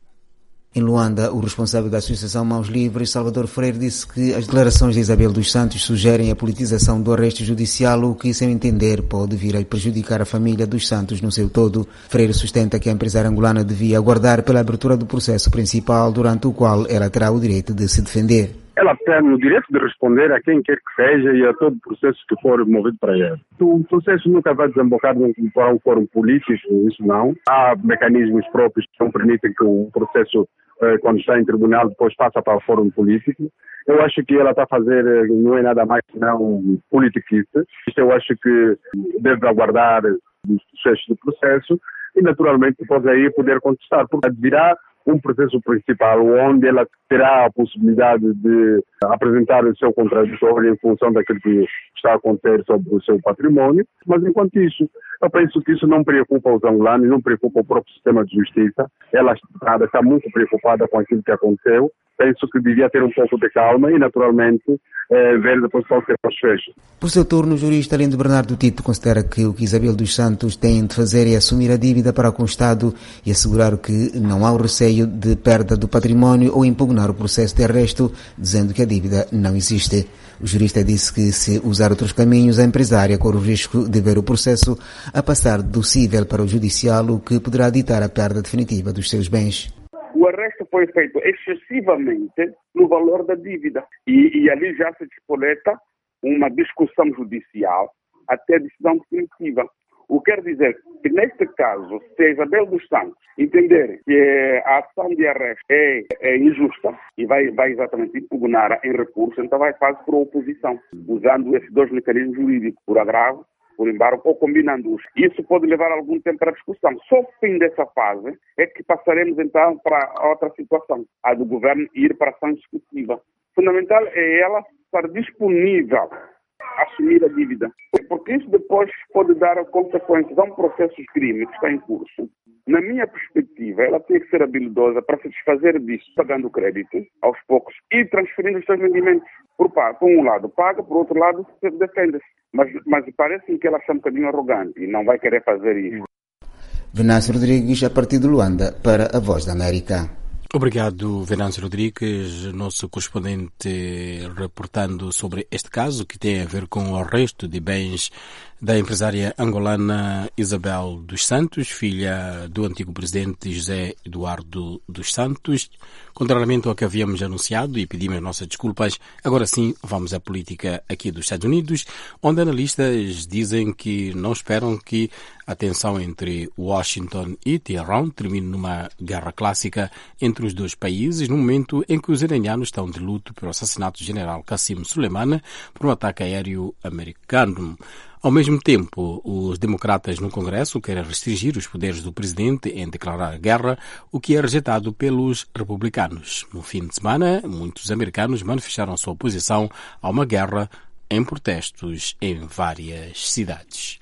Speaker 13: Em Luanda, o responsável da Associação Mãos Livres, Salvador Freire, disse que as declarações de Isabel dos Santos sugerem a politização do arresto judicial, o que, sem entender, pode vir a prejudicar a família dos Santos no seu todo. Freire sustenta que a empresária angolana devia aguardar pela abertura do processo principal, durante o qual ela terá o direito de se defender.
Speaker 17: Ela tem o direito de responder a quem quer que seja e a todo processo que for movido para ela. O processo nunca vai desembocar para um fórum político, isso não. Há mecanismos próprios que não permitem que o processo, quando está em tribunal, depois passa para o fórum político. Eu acho que ela está a fazer, não é nada mais que não politiquice. Eu acho que deve aguardar os sucessos do processo e, naturalmente, depois aí poder contestar, porque virá um processo principal onde ela terá a possibilidade de apresentar o seu contraditório em função daquilo que está a acontecer sobre o seu patrimônio, mas enquanto isso, eu penso que isso não preocupa os angolanos, não preocupa o próprio sistema de justiça. Ela está, está muito preocupada com aquilo que aconteceu. Penso que devia ter um pouco de calma e, naturalmente, eh, ver depois qual será o desfecho.
Speaker 13: Por seu turno, o jurista Lindo Bernardo Tito considera que o que Isabel dos Santos tem de fazer é assumir a dívida para com o Estado e assegurar que não há o receio de perda do património ou impugnar o processo de arresto, dizendo que a dívida não existe. O jurista disse que, se usar outros caminhos, a empresária corre o risco de ver o processo a passar do civil para o judicial, o que poderá ditar a perda definitiva dos seus bens.
Speaker 18: O arresto foi feito excessivamente no valor da dívida e, e ali já se despoleta uma discussão judicial até decisão definitiva. O que quer dizer que, neste caso, se a Isabel dos Santos entender que a ação de arresto é, é injusta e vai, vai exatamente impugnar em recurso, então vai fazer por oposição, usando esses dois mecanismos jurídicos, por agravo, por embargo, ou combinando-os. Isso pode levar algum tempo para a discussão. Só o fim dessa fase é que passaremos então para outra situação, a do governo ir para a ação executiva. Fundamental é ela estar disponível a assumir a dívida, porque isso depois pode dar consequências a um processo de crime que está em curso. Na minha perspectiva, ela tem que ser habilidosa para se desfazer disso, pagando crédito aos poucos e transferindo os seus rendimentos. Por, por um lado paga, por outro lado se defende-se. Mas, mas parece que ela está um bocadinho arrogante e não vai querer fazer isso.
Speaker 13: Venâncio Rodrigues, a partir de Luanda, para a Voz da América.
Speaker 3: Obrigado, Venâncio Rodrigues, nosso correspondente, reportando sobre este caso que tem a ver com o arresto de bens da empresária angolana Isabel dos Santos, filha do antigo presidente José Eduardo dos Santos. Contrariamente ao que havíamos anunciado e pedimos nossas desculpas, agora sim vamos à política aqui dos Estados Unidos, onde analistas dizem que não esperam que a tensão entre Washington e Teherão termine numa guerra clássica entre os dois países, no momento em que os iranianos estão de luto pelo assassinato do general Qasem Soleimani por um ataque aéreo americano. Ao mesmo tempo, os democratas no Congresso querem restringir os poderes do presidente em declarar guerra, o que é rejeitado pelos republicanos. No fim de semana, muitos americanos manifestaram sua oposição a uma guerra em protestos em várias cidades.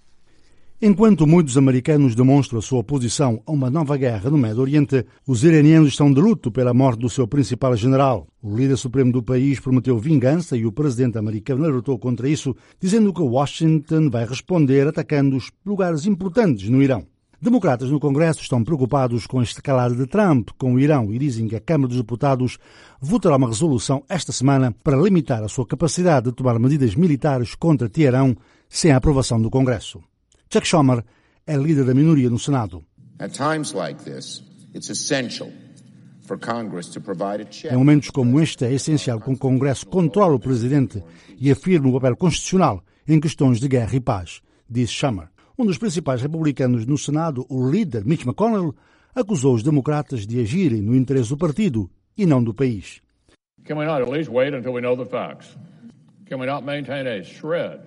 Speaker 2: Enquanto muitos americanos demonstram a sua oposição a uma nova guerra no Médio Oriente, os iranianos estão de luto pela morte do seu principal general. O líder supremo do país prometeu vingança e o presidente americano alertou contra isso, dizendo que Washington vai responder atacando os lugares importantes no Irão. Democratas no Congresso estão preocupados com a escalada de Trump com o Irão e dizem que a Câmara dos Deputados votará uma resolução esta semana para limitar a sua capacidade de tomar medidas militares contra Teherão sem a aprovação do Congresso. Chuck Schumer é líder da minoria no Senado.
Speaker 19: At times like this, it's essential for Congress to provide a check.
Speaker 2: Em momentos como este, é essencial que o Congresso controle o presidente e afirme o papel constitucional em questões de guerra e paz, disse Schumer. Um dos principais republicanos no Senado, o líder Mitch McConnell, acusou os democratas de agirem no interesse do partido e não do país.
Speaker 22: Can we not at least wait until we know the facts? Can we not maintain a shred?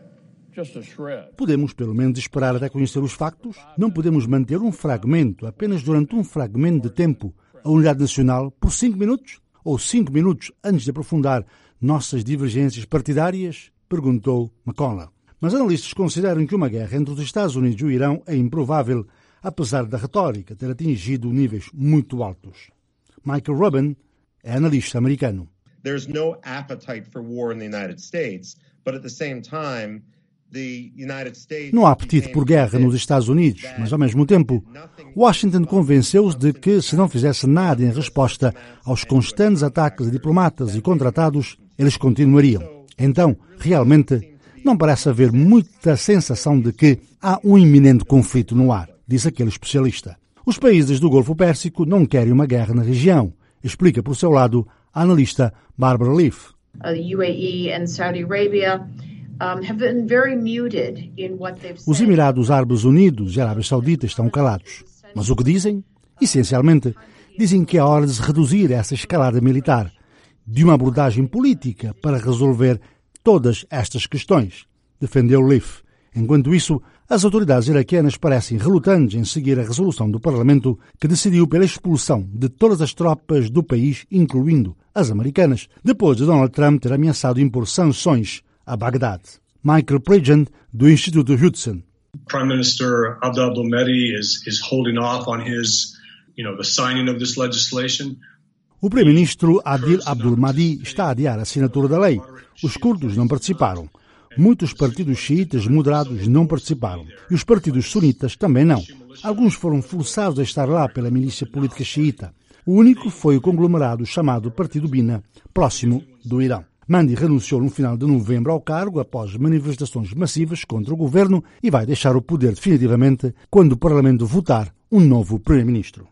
Speaker 2: Podemos, pelo menos, esperar até conhecer os factos? Não podemos manter um fragmento, apenas durante um fragmento de tempo, a unidade nacional por cinco minutos? Ou cinco minutos antes de aprofundar nossas divergências partidárias? Perguntou McConnell. Mas analistas consideram que uma guerra entre os Estados Unidos e o Irão é improvável, apesar da retórica ter atingido níveis muito altos. Michael Rubin é analista americano.
Speaker 20: There's no appetite for war in the United States, but at the same time, the United States...
Speaker 2: Não há apetite por guerra nos Estados Unidos, mas ao mesmo tempo, Washington convenceu-os de que, se não fizesse nada em resposta aos constantes ataques de diplomatas e contratados, eles continuariam. Então, realmente, não parece haver muita sensação de que há um iminente conflito no ar, diz aquele especialista. Os países do Golfo Pérsico não querem uma guerra na região, explica por seu lado a analista Barbara Leaf. Os Emirados Árabes Unidos e a Arábia Saudita estão calados. Mas o que dizem? Essencialmente, dizem que é hora de se reduzir essa escalada militar, de uma abordagem política para resolver todas estas questões, defendeu Leaf. Enquanto isso, as autoridades iraquianas parecem relutantes em seguir a resolução do Parlamento que decidiu pela expulsão de todas as tropas do país, incluindo as americanas, depois de Donald Trump ter ameaçado impor sanções a Bagdad. Michael Pridgen, do Instituto Hudson.
Speaker 21: Prime Minister Abdel Abdel-Mahdi is, is holding off on his, you know, the signing of this legislation.
Speaker 2: O primeiro-ministro Adil Abdul-Mahdi está a adiar a assinatura da lei. Os curdos não participaram. Muitos partidos xiitas moderados não participaram. E os partidos sunitas também não. Alguns foram forçados a estar lá pela milícia política xiita. O único foi o conglomerado chamado Partido Bina, próximo do Irão. Mahdi renunciou no final de novembro ao cargo após manifestações massivas contra o governo e vai deixar o poder definitivamente quando o Parlamento votar um novo primeiro-ministro.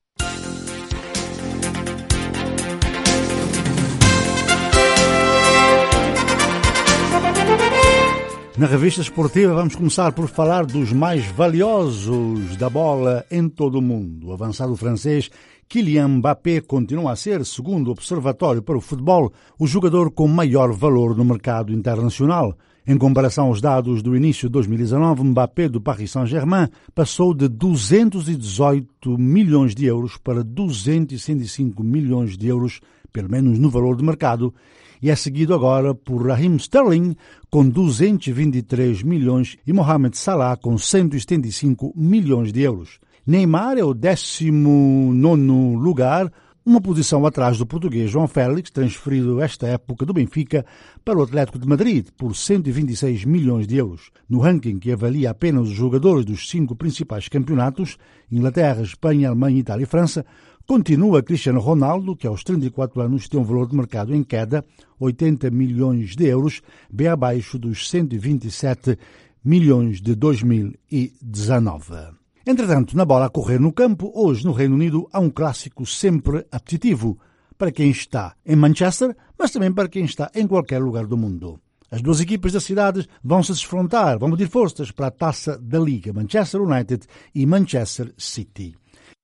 Speaker 2: Na revista esportiva vamos começar por falar dos mais valiosos da bola em todo o mundo. O avançado francês Kylian Mbappé continua a ser, segundo o Observatório para o Futebol, o jogador com maior valor no mercado internacional. Em comparação aos dados do início de dois mil e dezanove, Mbappé do Paris Saint-Germain passou de duzentos e dezoito milhões de euros para duzentos e sessenta e cinco milhões de euros, pelo menos no valor de mercado, e é seguido agora por Raheem Sterling com duzentos e vinte e três milhões e Mohamed Salah com cento e setenta e cinco milhões de euros. Neymar é o décimo nono lugar, uma posição atrás do português João Félix, transferido esta época do Benfica para o Atlético de Madrid por cento e vinte e seis milhões de euros. No ranking que avalia apenas os jogadores dos cinco principais campeonatos, Inglaterra, Espanha, Alemanha, Itália e França, continua Cristiano Ronaldo, que aos trinta e quatro anos tem um valor de mercado em queda, oitenta milhões de euros, bem abaixo dos cento e vinte e sete milhões de dois mil e dezanove. Entretanto, na bola a correr no campo, hoje no Reino Unido há um clássico sempre apetitivo para quem está em Manchester, mas também para quem está em qualquer lugar do mundo. As duas equipas da cidade vão se desfrontar, vão medir forças para a taça da Liga, Manchester United e Manchester City.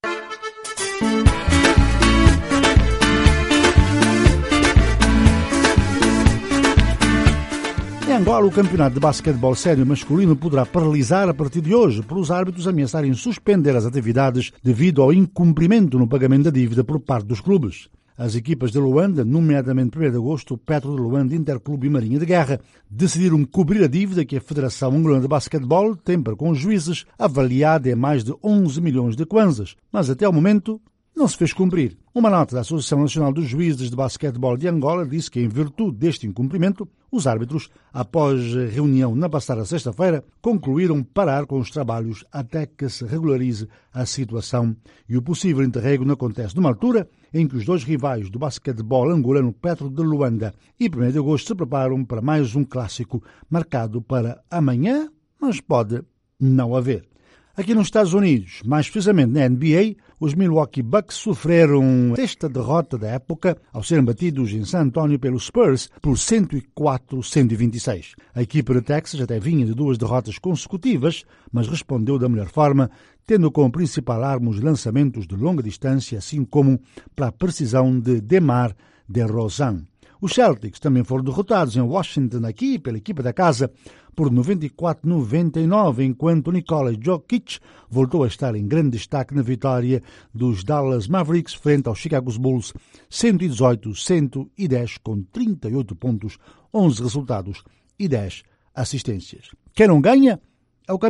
Speaker 2: Em Angola, o campeonato de basquetebol sénior masculino poderá paralisar a partir de hoje por os árbitros ameaçarem suspender as atividades devido ao incumprimento no pagamento da dívida por parte dos clubes. As equipas de Luanda, nomeadamente primeiro de agosto, Petro de Luanda, Interclube e Marinha de Guerra, decidiram cobrir a dívida que a Federação Angolana de Basquetebol tem para com os juízes, avaliada em mais de onze milhões de kwanzas, mas até ao momento não se fez cumprir. Uma nota da Associação Nacional dos Juízes de Basquetebol de Angola diz que, em virtude deste incumprimento, os árbitros, após reunião na passada sexta-feira, concluíram parar com os trabalhos até que se regularize a situação. E o possível interregno acontece numa altura em que os dois rivais do basquetebol angolano, Petro de Luanda e primeiro de agosto, se preparam para mais um clássico marcado para amanhã, mas pode não haver. Aqui nos Estados Unidos, mais precisamente na N B A, os Milwaukee Bucks sofreram a sexta derrota da época ao serem batidos em San Antonio pelos Spurs por cento e quatro a cento e vinte e seis. A equipa de Texas até vinha de duas derrotas consecutivas, mas respondeu da melhor forma, tendo como principal arma os lançamentos de longa distância, assim como para a precisão de DeMar DeRozan. Os Celtics também foram derrotados em Washington aqui pela equipa da casa por noventa e quatro a noventa e nove, enquanto Nikola Jokic voltou a estar em grande destaque na vitória dos Dallas Mavericks frente aos Chicago Bulls, cento e dezoito a cento e dez, com trinta e oito pontos, onze resultados e dez assistências. Quem não ganha é o campeão,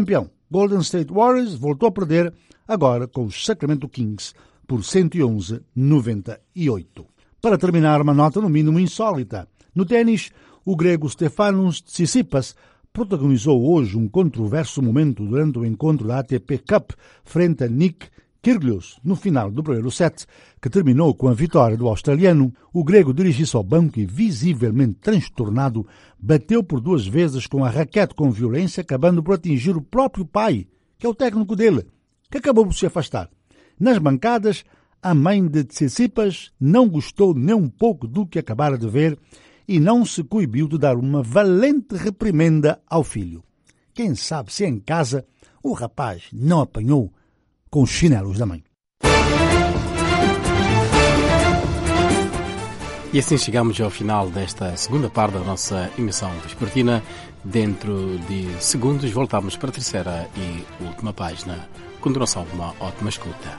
Speaker 2: Golden State Warriors voltou a perder, agora com os Sacramento Kings, por cento e onze a noventa e oito. Para terminar, uma nota no mínimo insólita. No ténis, o grego Stefanos Tsitsipas protagonizou hoje um controverso momento durante o encontro da A T P Cup frente a Nick Kyrgios, no final do primeiro set, que terminou com a vitória do australiano. O grego dirigiu-se ao banco e, visivelmente transtornado, bateu por duas vezes com a raquete com violência, acabando por atingir o próprio pai, que é o técnico dele, que acabou por se afastar. Nas bancadas, a mãe de Tsitsipas não gostou nem um pouco do que acabara de ver e não se coibiu de dar uma valente reprimenda ao filho. Quem sabe se em casa o rapaz não apanhou com os chinelos da mãe.
Speaker 3: E assim chegamos ao final desta segunda parte da nossa emissão vespertina. Dentro de segundos voltamos para a terceira e última página. Continuação de uma ótima escuta.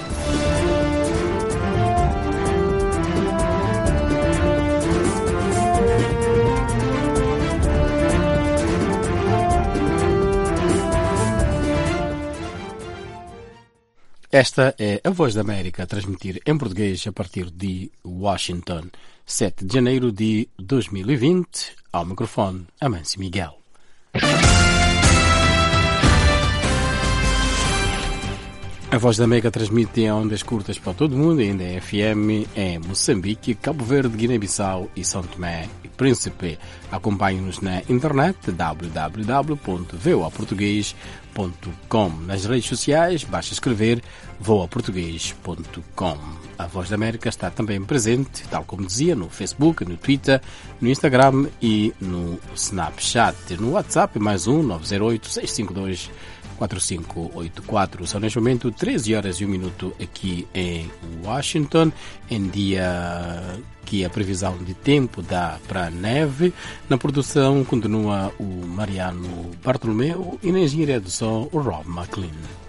Speaker 3: Esta é a Voz da América a transmitir em português a partir de Washington, sete de janeiro de dois mil e vinte. Ao microfone, Amâncio Miguel. A Voz da América transmite em ondas curtas para todo o mundo, ainda é F M em Moçambique, Cabo Verde, Guiné-Bissau e São Tomé e Príncipe. Acompanhe-nos na internet w w w ponto voa português ponto com. Nas redes sociais, basta escrever voa português ponto com. A Voz da América está também presente, tal como dizia, no Facebook, no Twitter, no Instagram e no Snapchat. No WhatsApp, mais um nove zero oito, seis cinco dois, quatro cinco oito quatro. São neste momento treze horas e um minuto aqui em Washington, em dia que a previsão de tempo dá para neve. Na produção continua o Mariano Bartolomeu e na engenharia do som o Rob McLean.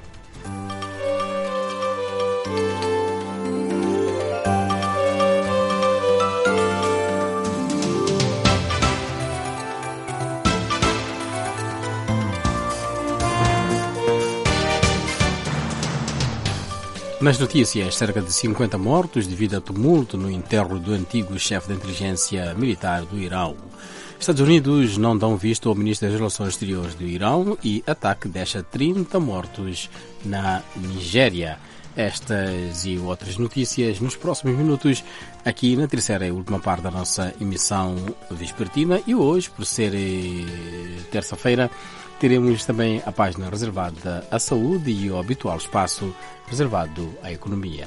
Speaker 3: Nas notícias, cerca de cinquenta mortos devido a tumulto no enterro do antigo chefe da inteligência militar do Irão. Estados Unidos não dão visto ao ministro das Relações Exteriores do Irão e ataque deixa trinta mortos na Nigéria. Estas e outras notícias nos próximos minutos, aqui na terceira e última parte da nossa emissão vespertina. E hoje, por ser terça-feira, teremos também a página reservada à saúde e o habitual espaço reservado à economia.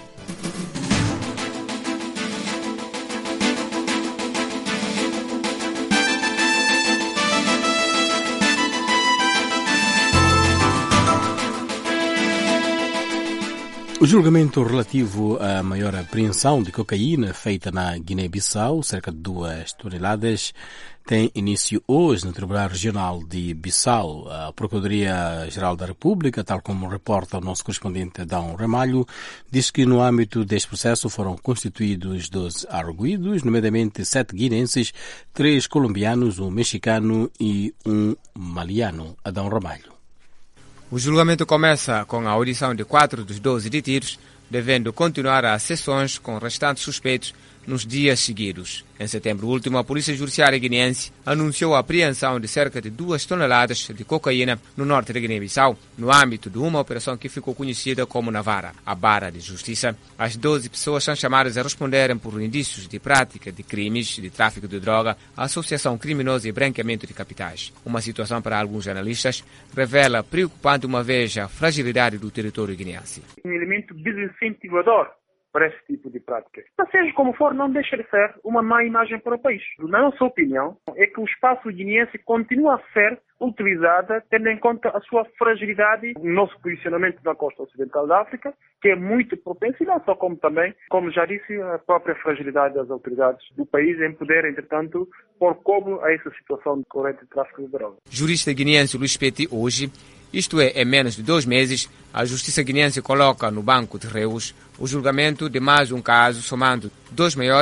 Speaker 3: O julgamento relativo à maior apreensão de cocaína feita na Guiné-Bissau, cerca de duas toneladas, tem início hoje no Tribunal Regional de Bissau. A Procuradoria-Geral da República, tal como reporta o nosso correspondente Adão Ramalho, diz que no âmbito deste processo foram constituídos doze arguidos, nomeadamente sete guinenses, três colombianos, um mexicano e um maliano. Adão Ramalho.
Speaker 10: O julgamento começa com a audição de quatro dos doze detidos, devendo continuar as sessões com restantes suspeitos nos dias seguidos. Em setembro último, a Polícia Judiciária guineense anunciou a apreensão de cerca de duas toneladas de cocaína no norte da Guiné-Bissau, no âmbito de uma operação que ficou conhecida como Navara, a Barra de Justiça. As doze pessoas são chamadas a responderem por indícios de prática de crimes de tráfico de droga, associação criminosa e branqueamento de capitais. Uma situação, para alguns jornalistas, revela preocupante uma vez a fragilidade do território guineense.
Speaker 11: Um elemento desincentivador para esse tipo de prática. Mas seja como for, não deixa de ser uma má imagem para o país. Na nossa opinião, é que o espaço guineense continua a ser utilizado tendo em conta a sua fragilidade, o nosso posicionamento na costa ocidental da África, que é muito propenso, e não só como também, como já disse, a própria fragilidade das autoridades do país em poder, entretanto, pôr cobro a essa situação de corrente de tráfico de drogas.
Speaker 10: Jurista guineense Luís Peti, hoje, isto é, em menos de dois meses, a Justiça guineense coloca no banco de réus o julgamento de mais um caso, somando dois maiores,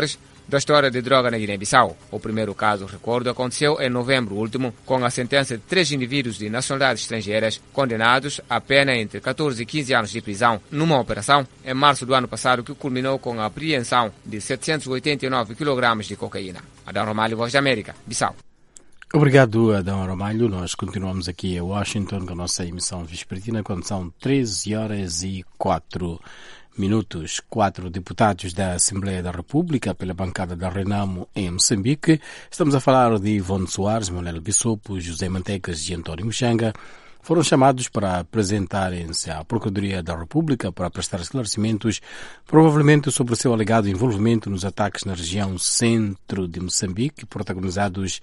Speaker 10: da história de droga na Guiné-Bissau. O primeiro caso, recordo, aconteceu em novembro último, com a sentença de três indivíduos de nacionalidades estrangeiras condenados a pena entre catorze e quinze anos de prisão, numa operação em março do ano passado que culminou com a apreensão de setecentos e oitenta e nove quilogramas de cocaína. Adão Ramalho, Voz da América, Bissau.
Speaker 3: Obrigado, Adão Ramalho. Nós continuamos aqui em Washington com a nossa emissão vespertina, quando são treze horas e quatro minutos. Quatro deputados da Assembleia da República pela bancada da Renamo em Moçambique. Estamos a falar de Ivone Soares, Manuel Bissopo, José Mantecas e António Muxanga. Foram chamados para apresentarem-se à Procuradoria da República para prestar esclarecimentos, provavelmente sobre o seu alegado envolvimento nos ataques na região centro de Moçambique, protagonizados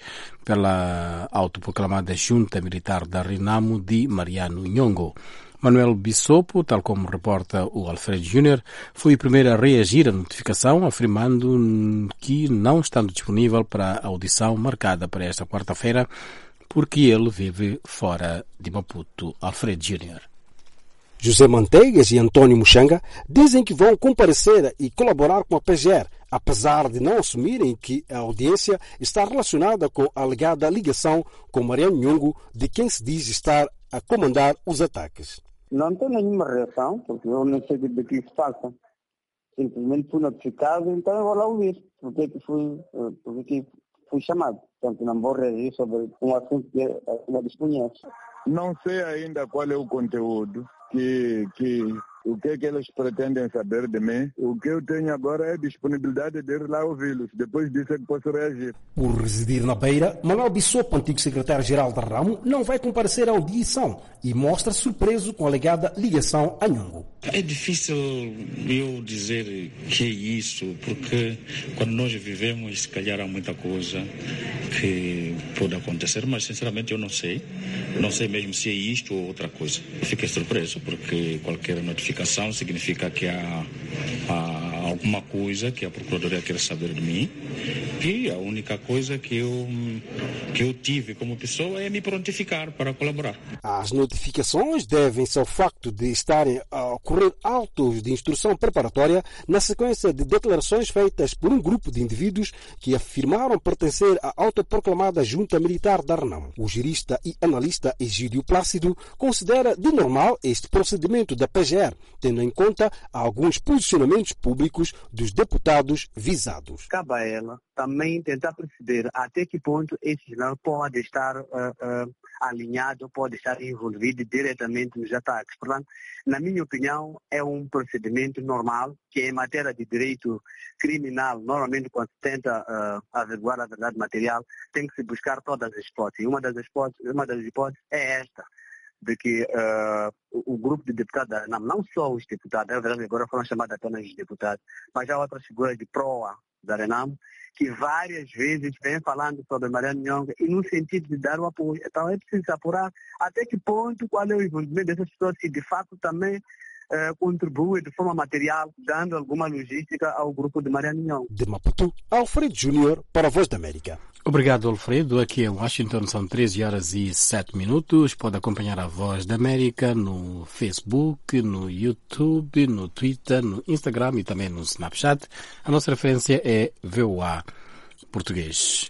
Speaker 3: pela autoproclamada Junta Militar da Renamo de Mariano Nhongo. Manuel Bissopo, tal como reporta o Alfredo Júnior, foi o primeiro a reagir à notificação, afirmando que, não estando disponível para a audição marcada para esta quarta-feira, porque ele vive fora de Maputo. Alfredo Júnior.
Speaker 4: José Manteigas e António Muxanga dizem que vão comparecer e colaborar com a P G R, apesar de não assumirem que a audiência está relacionada com a alegada ligação com Mariano Nhongo, de quem se diz estar a comandar os ataques.
Speaker 5: Não tenho nenhuma reação, porque eu não sei de que se passa. Simplesmente fui notificado, então eu vou lá ouvir. Porque que fui, porque que fui chamado. Portanto, não vou reagir sobre um assunto que eu desconheço.
Speaker 1: Não sei ainda qual é o conteúdo, que, que, o que é que eles pretendem saber de mim. O que eu tenho agora é disponibilidade de ir lá ouvi-los. Depois disso é que posso reagir.
Speaker 4: Por residir na Beira, Manuel Bissopo, antigo secretário-geral da Ramo, não vai comparecer à audição e mostra surpreso com a alegada ligação a Nhongo.
Speaker 8: É difícil eu dizer que é isso, porque quando nós vivemos, se calhar há muita coisa que pode acontecer, mas sinceramente eu não sei. Não sei mesmo se é isto ou outra coisa. Eu fiquei surpreso, porque qualquer notificação significa que há, há alguma coisa que a Procuradoria quer saber de mim. E a única coisa que eu, que eu tive como pessoa é me prontificar para colaborar.
Speaker 4: As notificações devem-se ao facto de estarem a ocorrer autos de instrução preparatória na sequência de declarações feitas por um grupo de indivíduos que afirmaram pertencer à autoproclamada Junta Militar da Renamo. O jurista e analista Egídio Plácido considera de normal este procedimento da P G R, tendo em conta alguns posicionamentos públicos dos deputados visados.
Speaker 5: Cabe a ela também tentar perceber até que ponto esse sinal pode estar uh, uh, alinhado, pode estar envolvido diretamente nos ataques. Portanto, na minha opinião, é um procedimento normal, que em matéria de direito criminal, normalmente quando se tenta uh, averiguar a verdade material, tem que se buscar todas as hipóteses. Uma das hipóteses, uma das hipóteses é esta, de que uh, o, o grupo de deputados da Renamo, não só os deputados, na verdade agora foram chamados apenas os deputados, mas há outras figuras de proa da Renamo, que várias vezes vem falando sobre Mariano Nhongo e no sentido de dar o apoio. Então é preciso apurar até que ponto, qual é o envolvimento dessas pessoas que de fato também eh, contribuem de forma material, dando alguma logística ao grupo de Mariano Nhongo.
Speaker 4: De Maputo, Alfredo Júnior para a Voz da América.
Speaker 3: Obrigado, Alfredo. Aqui em Washington são treze horas e sete minutos. Pode acompanhar a Voz da América no Facebook, no YouTube, no Twitter, no Instagram e também no Snapchat. A nossa referência é V O A Português.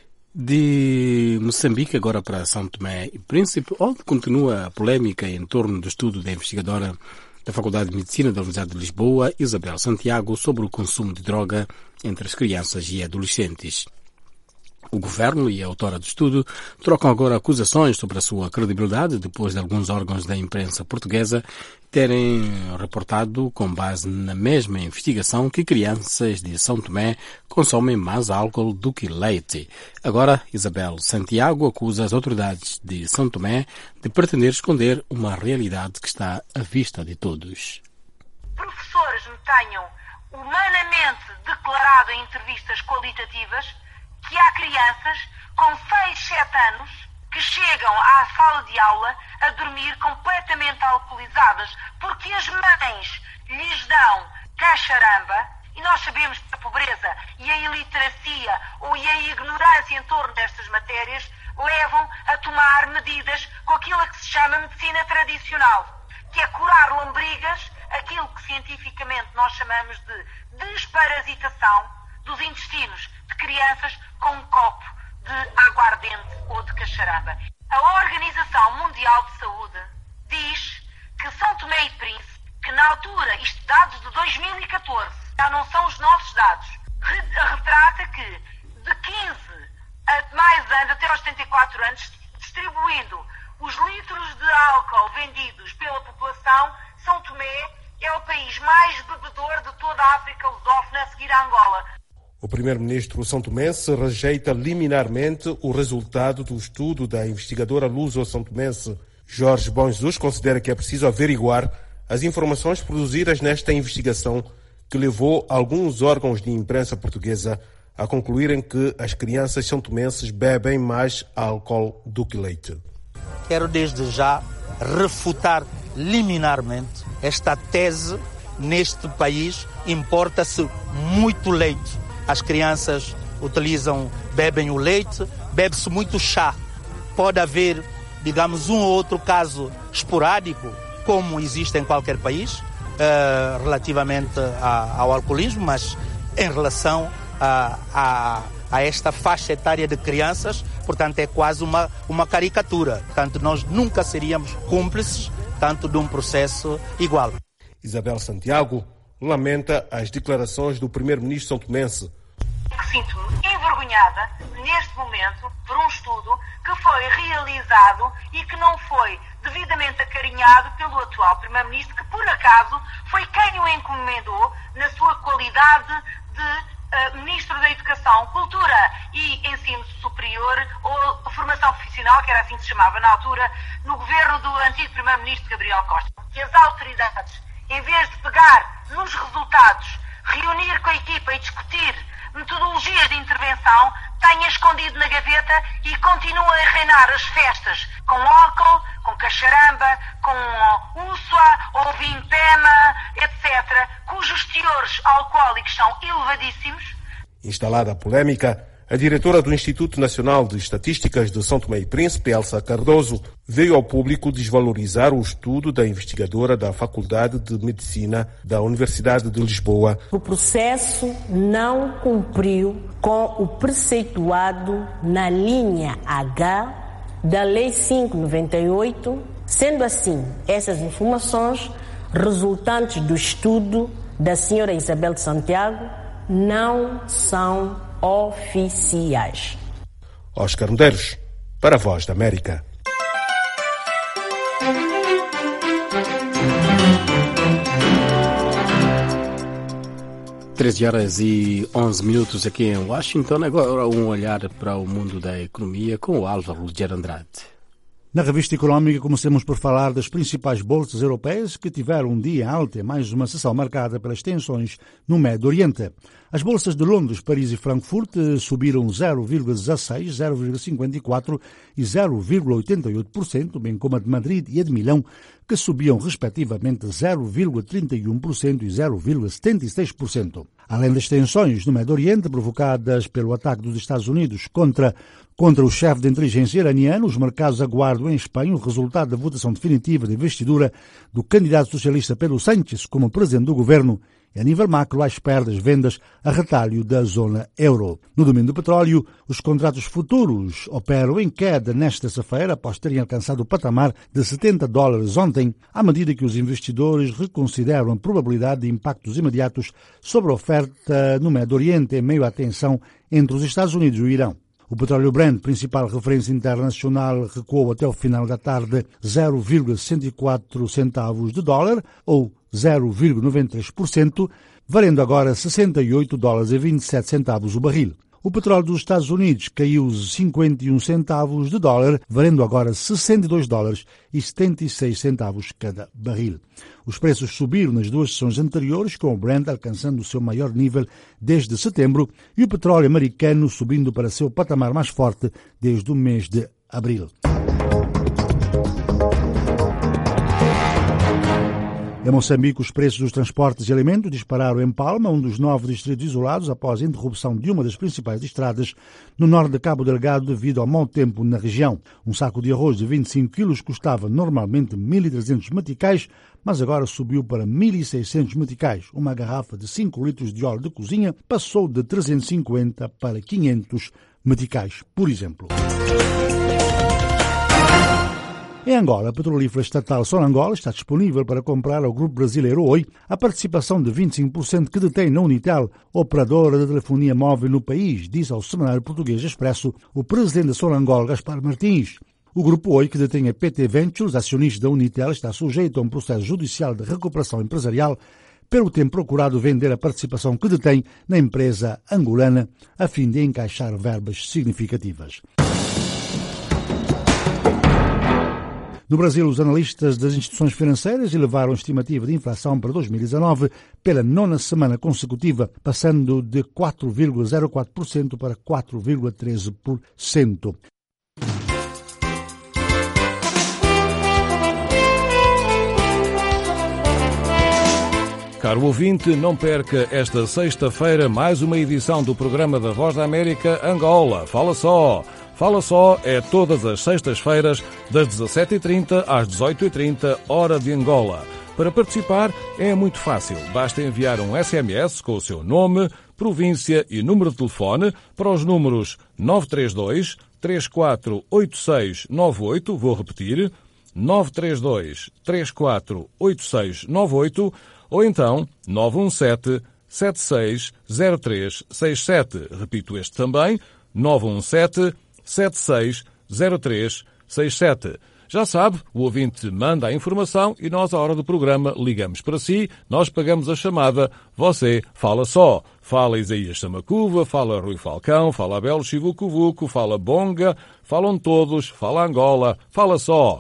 Speaker 3: De Moçambique agora para São Tomé e Príncipe, onde continua a polémica em torno do estudo da investigadora da Faculdade de Medicina da Universidade de Lisboa, Isabel Santiago, sobre o consumo de droga entre as crianças e adolescentes. O governo e a autora do estudo trocam agora acusações sobre a sua credibilidade depois de alguns órgãos da imprensa portuguesa terem reportado, com base na mesma investigação, que crianças de São Tomé consomem mais álcool do que leite. Agora, Isabel Santiago acusa as autoridades de São Tomé de pretender esconder uma realidade que está à vista de todos.
Speaker 12: Professores me tenham humanamente declarado em entrevistas qualitativas que há crianças com seis, sete anos que chegam à sala de aula a dormir completamente alcoolizadas porque as mães lhes dão cacharamba, e nós sabemos que a pobreza e a iliteracia ou e a ignorância em torno destas matérias levam a tomar medidas com aquilo que se chama medicina tradicional, que é curar lombrigas, aquilo que cientificamente nós chamamos de desparasitação, dos intestinos de crianças com um copo de aguardente ou de cacharamba. A Organização Mundial de Saúde diz que São Tomé e Príncipe, que na altura, isto dados de dois mil e catorze, já não são os nossos dados, retrata que de quinze a mais anos, até aos setenta e quatro anos, distribuindo os litros de álcool vendidos pela população, São Tomé é o país mais bebedor de toda a África lusófona, a seguir a Angola.
Speaker 14: O primeiro-ministro são-tomense rejeita liminarmente o resultado do estudo da investigadora luso-são-tomense Jorge Bom Jesus. Considera que é preciso averiguar as informações produzidas nesta investigação que levou alguns órgãos de imprensa portuguesa a concluírem que as crianças são-tomenses bebem mais álcool do que leite.
Speaker 15: Quero desde já refutar liminarmente esta tese. Neste país importa-se muito leite. As crianças utilizam, bebem o leite, bebe-se muito chá. Pode haver, digamos, um ou outro caso esporádico, como existe em qualquer país, uh, relativamente a, ao alcoolismo, mas em relação a, a, a esta faixa etária de crianças, portanto, é quase uma, uma caricatura. Portanto, nós nunca seríamos cúmplices, tanto de um processo igual.
Speaker 14: Isabel Santiago lamenta as declarações do primeiro-ministro são-tomense.
Speaker 12: Sinto-me envergonhada, neste momento, por um estudo que foi realizado e que não foi devidamente acarinhado pelo atual primeiro-ministro, que, por acaso, foi quem o encomendou na sua qualidade de Uh, Ministro da Educação, Cultura e Ensino Superior, ou Formação Profissional, que era assim que se chamava na altura, no governo do antigo Primeiro-Ministro Gabriel Costa. Que as autoridades, em vez de pegar nos resultados, reunir com a equipa e discutir metodologias de intervenção, tenha escondido na gaveta e continua a reinar as festas com álcool, com cacharamba, com ússua ou vinho pema, etcétera, cujos teores alcoólicos são elevadíssimos.
Speaker 14: Instalada a polémica, a diretora do Instituto Nacional de Estatísticas de São Tomé e Príncipe, Elsa Cardoso, veio ao público desvalorizar o estudo da investigadora da Faculdade de Medicina da Universidade de Lisboa.
Speaker 16: O processo não cumpriu com o preceituado na linha H da Lei quinhentos e noventa e oito, sendo assim, essas informações resultantes do estudo da senhora Isabel de Santiago não são oficiais.
Speaker 14: Oscar Medeiros, para a Voz da América.
Speaker 3: treze horas e onze minutos aqui em Washington. Agora um olhar para o mundo da economia com o Álvaro Rogério Andrade.
Speaker 2: Na revista Económica comecemos por falar das principais bolsas europeias que tiveram um dia alto e mais uma sessão marcada pelas tensões no Médio Oriente. As bolsas de Londres, Paris e Frankfurt subiram zero vírgula dezasseis, zero vírgula cinquenta e quatro e zero vírgula oitenta e oito por cento, bem como a de Madrid e a de Milão, que subiam respectivamente zero vírgula trinta e um por cento e zero vírgula setenta e seis por cento. Além das tensões no Médio Oriente provocadas pelo ataque dos Estados Unidos contra Contra o chefe de inteligência iraniano, os mercados aguardam em Espanha o resultado da votação definitiva de investidura do candidato socialista Pedro Sánchez como presidente do governo e, a nível macro, à espera das vendas a retalho da zona euro. No domínio do petróleo, os contratos futuros operam em queda nesta terça-feira após terem alcançado o patamar de setenta dólares ontem, à medida que os investidores reconsideram a probabilidade de impactos imediatos sobre a oferta no Médio Oriente em meio à tensão entre os Estados Unidos e o Irão. O petróleo Brent, principal referência internacional, recuou até o final da tarde zero vírgula sessenta e quatro centavos de dólar, ou zero vírgula noventa e três por cento, valendo agora sessenta e oito dólares e vinte e sete centavos o barril. O petróleo dos Estados Unidos caiu cinquenta e um centavos de dólar, valendo agora sessenta e dois dólares e setenta e seis centavos cada barril. Os preços subiram nas duas sessões anteriores, com o Brent alcançando o seu maior nível desde setembro e o petróleo americano subindo para seu patamar mais forte desde o mês de abril. Em Moçambique, os preços dos transportes e alimentos dispararam em Palma, um dos nove distritos isolados, após a interrupção de uma das principais estradas no norte de Cabo Delgado devido ao mau tempo na região. Um saco de arroz de vinte e cinco quilos custava normalmente mil e trezentos meticais, mas agora subiu para mil e seiscentos meticais. Uma garrafa de cinco litros de óleo de cozinha passou de trezentos e cinquenta para quinhentos meticais, por exemplo. Em Angola, a petrolífera estatal Sonangol está disponível para comprar ao grupo brasileiro Oi a participação de vinte e cinco por cento que detém na Unitel, operadora de telefonia móvel no país, diz ao semanário português Expresso o presidente da Sonangol, Gaspar Martins. O grupo Oi, que detém a P T Ventures, acionista da Unitel, está sujeito a um processo judicial de recuperação empresarial pelo ter procurado vender a participação que detém na empresa angolana a fim de encaixar verbas significativas. No Brasil, os analistas das instituições financeiras elevaram a estimativa de inflação para dois mil e dezanove pela nona semana consecutiva, passando de quatro vírgula zero quatro por cento para quatro vírgula treze por cento.
Speaker 6: Caro ouvinte, não perca esta sexta-feira mais uma edição do programa da Voz da América Angola. Fala só! Fala Só é todas as sextas-feiras, das dezassete e trinta às dezoito e trinta, hora de Angola. Para participar é muito fácil. Basta enviar um S M S com o seu nome, província e número de telefone para os números nove três dois, três quatro oito seis nove oito, vou repetir, nove três dois, três quatro oito seis nove oito, ou então nove um sete, sete seis zero três seis sete. Repito este também, nove um sete, sete seis zero três seis sete. Já sabe, o ouvinte manda a informação e nós, à hora do programa, ligamos para si, nós pagamos a chamada, você fala só. Fala Isaías Samacuva, fala Rui Falcão, fala Abel Chivucuvuco, fala Bonga, falam todos, fala Angola, fala só.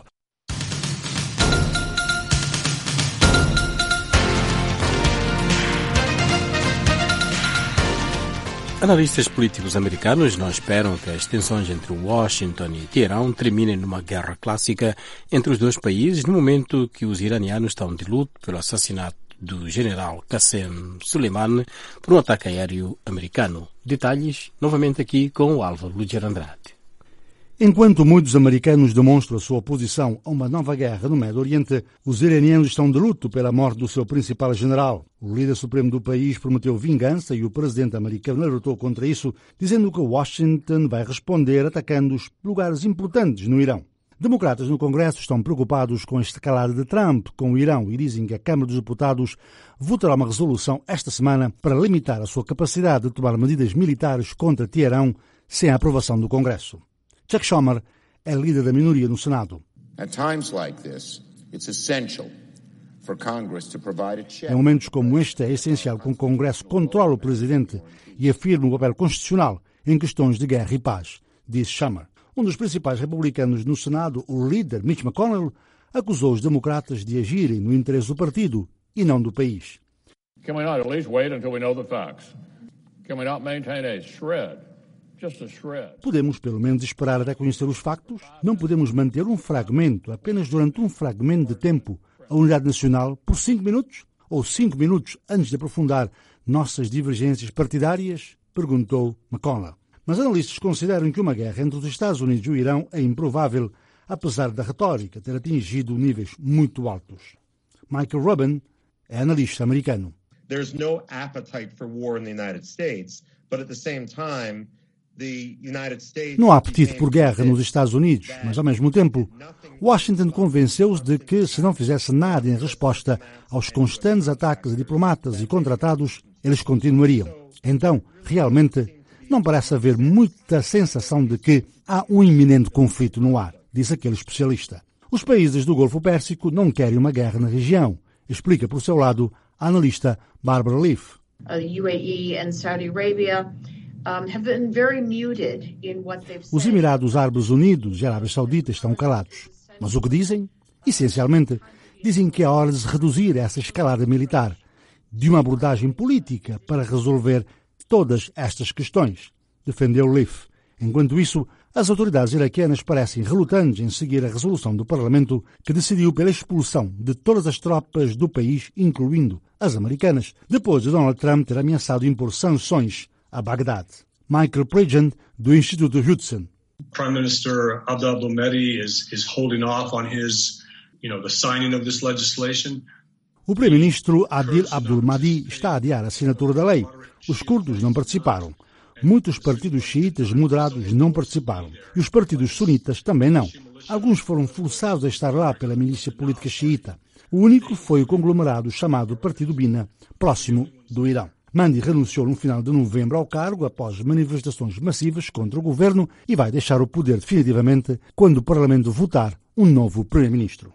Speaker 3: Analistas políticos americanos não esperam que as tensões entre Washington e Teherão terminem numa guerra clássica entre os dois países, no momento que os iranianos estão de luto pelo assassinato do general Qassem Soleimani por um ataque aéreo americano. Detalhes, novamente aqui com o Álvaro Luger Andrade.
Speaker 2: Enquanto muitos americanos demonstram a sua oposição a uma nova guerra no Médio Oriente, os iranianos estão de luto pela morte do seu principal general. O líder supremo do país prometeu vingança e o presidente americano alertou contra isso, dizendo que Washington vai responder atacando os lugares importantes no Irão. Democratas no Congresso estão preocupados com a escalada de Trump com o Irão e dizem que a Câmara dos Deputados votará uma resolução esta semana para limitar a sua capacidade de tomar medidas militares contra Teherão sem a aprovação do Congresso. Chuck Schumer é líder da minoria no Senado. Em momentos como este, é essencial que o Congresso controle o presidente e afirme o papel constitucional em questões de guerra e paz, diz Schumer. Um dos principais republicanos no Senado, o líder Mitch McConnell, acusou os democratas de agirem no interesse do partido e não do país.
Speaker 22: Can we not at least wait until we know the facts? Can we not maintain a shred?
Speaker 2: Podemos, pelo menos, esperar até conhecer os factos? Não podemos manter um fragmento, apenas durante um fragmento de tempo, a unidade nacional por cinco minutos? Ou cinco minutos antes de aprofundar nossas divergências partidárias? Perguntou McConnell. Mas analistas consideram que uma guerra entre os Estados Unidos e o Irão é improvável, apesar da retórica ter atingido níveis muito altos. Michael Rubin é analista americano.
Speaker 20: There's no appetite for war in the United States, but at the same time,
Speaker 2: não há apetite por guerra nos Estados Unidos, mas, ao mesmo tempo, Washington convenceu-os de que, se não fizesse nada em resposta aos constantes ataques a diplomatas e contratados, eles continuariam. Então, realmente, não parece haver muita sensação de que há um iminente conflito no ar, diz aquele especialista. Os países do Golfo Pérsico não querem uma guerra na região, explica por seu lado a analista Barbara Leaf.
Speaker 9: U A E and Saudi Arabia
Speaker 2: Os Emirados Árabes Unidos e a Arábia Saudita estão calados. Mas o que dizem? Essencialmente, dizem que é hora de se reduzir essa escalada militar, de uma abordagem política para resolver todas estas questões, defendeu Leaf. Enquanto isso, as autoridades iraquianas parecem relutantes em seguir a resolução do Parlamento que decidiu pela expulsão de todas as tropas do país, incluindo as americanas, depois de Donald Trump ter ameaçado impor sanções a Bagdad. Michael Pridgen, do Instituto Hudson.
Speaker 21: Prime Minister Abdel Abdel Mehdi is, is holding off on his you know, the signing of this legislation.
Speaker 2: O primeiro-ministro Adil Abdul Mahdi está a adiar a assinatura da lei. Os curdos não participaram. Muitos partidos xiitas moderados não participaram. E os partidos sunitas também não. Alguns foram forçados a estar lá pela milícia política xiita. O único foi o conglomerado chamado Partido Bina, próximo do Irão. Mahdi renunciou no final de novembro ao cargo após manifestações massivas contra o governo e vai deixar o poder definitivamente quando o Parlamento votar um novo primeiro-ministro.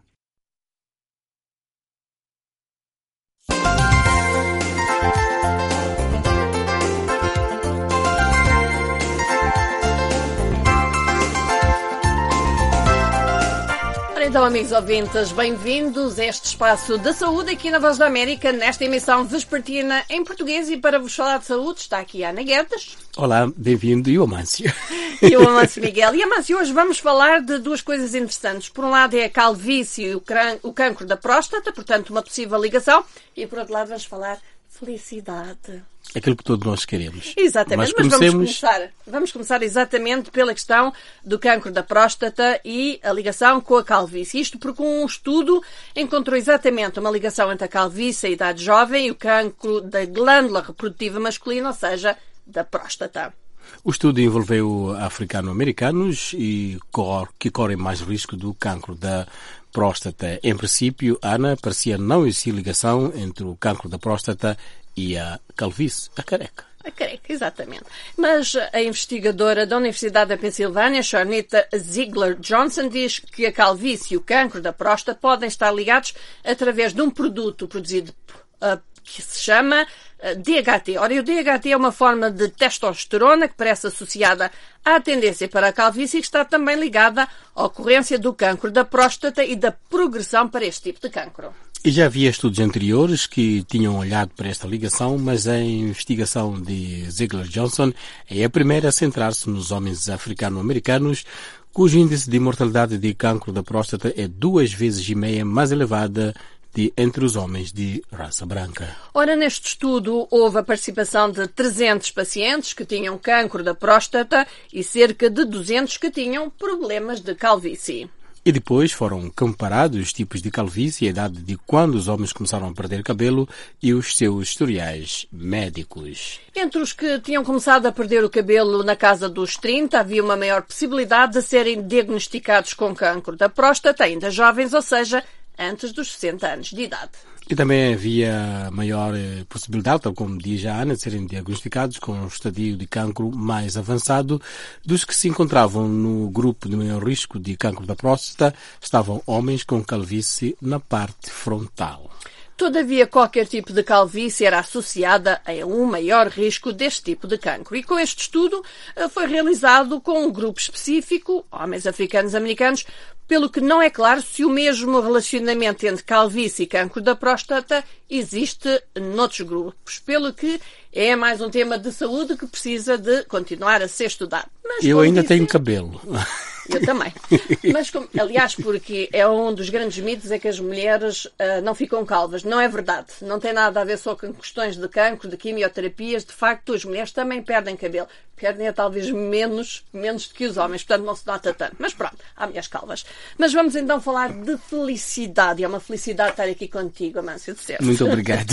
Speaker 7: Então, amigos ouvintes, bem-vindos a este espaço de saúde aqui na Voz da América, nesta emissão vespertina em português, e para vos falar de saúde está aqui a Ana Guedes.
Speaker 3: Olá, bem-vindo, e o Amâncio.
Speaker 7: E o Amâncio Miguel. E Amâncio, hoje vamos falar de duas coisas interessantes. Por um lado é a calvície e o, cran- o cancro da próstata, portanto uma possível ligação, e por outro lado vamos falar felicidade.
Speaker 3: Aquilo que todos nós queremos.
Speaker 7: Exatamente, mas,
Speaker 3: mas
Speaker 7: comecemos... vamos, começar, vamos começar exatamente pela questão do cancro da próstata e a ligação com a calvície. Isto porque um estudo encontrou exatamente uma ligação entre a calvície, a idade jovem, e o cancro da glândula reprodutiva masculina, ou seja, da próstata.
Speaker 3: O estudo envolveu africano-americanos e cor, que correm mais risco do cancro da próstata. Em princípio, Ana, parecia não existir ligação entre o cancro da próstata e a calvície, a careca.
Speaker 7: A careca, exatamente. Mas a investigadora da Universidade da Pensilvânia, Sharnita Ziegler Johnson, diz que a calvície e o cancro da próstata podem estar ligados através de um produto produzido uh, que se chama uh, D H T. Ora, o D H T é uma forma de testosterona que parece associada à tendência para a calvície e que está também ligada à ocorrência do cancro da próstata e da progressão para este tipo de cancro.
Speaker 3: E já havia estudos anteriores que tinham olhado para esta ligação, mas a investigação de Ziegler-Johnson é a primeira a centrar-se nos homens africano-americanos, cujo índice de mortalidade de cancro da próstata é duas vezes e meia mais elevada de entre os homens de raça branca.
Speaker 7: Ora, neste estudo houve a participação de trezentos pacientes que tinham cancro da próstata e cerca de duzentos que tinham problemas de calvície.
Speaker 3: E depois foram comparados os tipos de calvície, a idade de quando os homens começaram a perder cabelo e os seus historiais médicos.
Speaker 7: Entre os que tinham começado a perder o cabelo na casa dos trinta, havia uma maior possibilidade de serem diagnosticados com cancro da próstata, ainda jovens, ou seja, antes dos sessenta anos de idade.
Speaker 3: E também havia maior eh, possibilidade, tal como diz a Ana, de serem diagnosticados com um estadio de cancro mais avançado dos que se encontravam no grupo de maior risco de cancro da próstata. Estavam homens com calvície na parte frontal.
Speaker 7: Todavia, qualquer tipo de calvície era associada a um maior risco deste tipo de cancro. E com este estudo foi realizado com um grupo específico, homens africanos-americanos, pelo que não é claro se o mesmo relacionamento entre calvície e cancro da próstata existe noutros grupos. Pelo que é mais um tema de saúde que precisa de continuar a ser estudado. Mas,
Speaker 3: eu ainda
Speaker 7: disse,
Speaker 3: tenho cabelo.
Speaker 7: Eu também. Mas, aliás, porque é um dos grandes mitos é que as mulheres uh, não ficam calvas. Não é verdade. Não tem nada a ver só com questões de cancro, de quimioterapias. De facto, as mulheres também perdem cabelo. Perdem é talvez menos, menos do que os homens. Portanto, não se nota tanto. Mas pronto, há mulheres calvas. Mas vamos então falar de felicidade. É uma felicidade estar aqui contigo, Amâncio, de certo.
Speaker 3: Muito obrigado.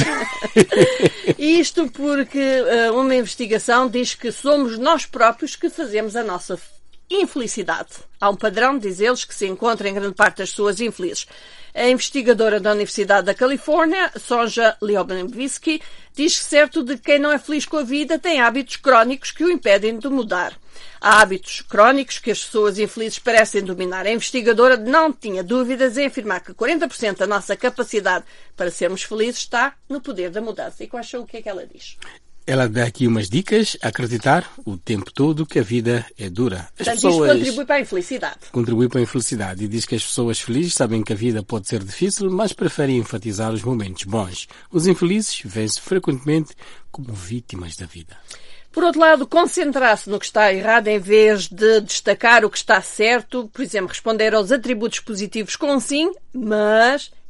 Speaker 7: E isto porque uh, uma investigação diz que somos nós próprios que fazemos a nossa infelicidade. Há um padrão, diz eles, que se encontra em grande parte das pessoas infelizes. A investigadora da Universidade da Califórnia, Sonja Lyubomirsky, diz que certo de quem não é feliz com a vida tem hábitos crónicos que o impedem de mudar. Há hábitos crónicos que as pessoas infelizes parecem dominar. A investigadora não tinha dúvidas em afirmar que quarenta por cento da nossa capacidade para sermos felizes está no poder da mudança. E quais são o que é que ela diz?
Speaker 3: Ela dá aqui umas dicas a acreditar o tempo todo que a vida é dura. As
Speaker 7: Portanto,
Speaker 3: pessoas
Speaker 7: isto contribui para a infelicidade.
Speaker 3: Contribui para a infelicidade e diz que as pessoas felizes sabem que a vida pode ser difícil, mas preferem enfatizar os momentos bons. Os infelizes veem-se frequentemente como vítimas da vida.
Speaker 7: Por outro lado, concentrar-se no que está errado em vez de destacar o que está certo, por exemplo, responder aos atributos positivos com sim, mas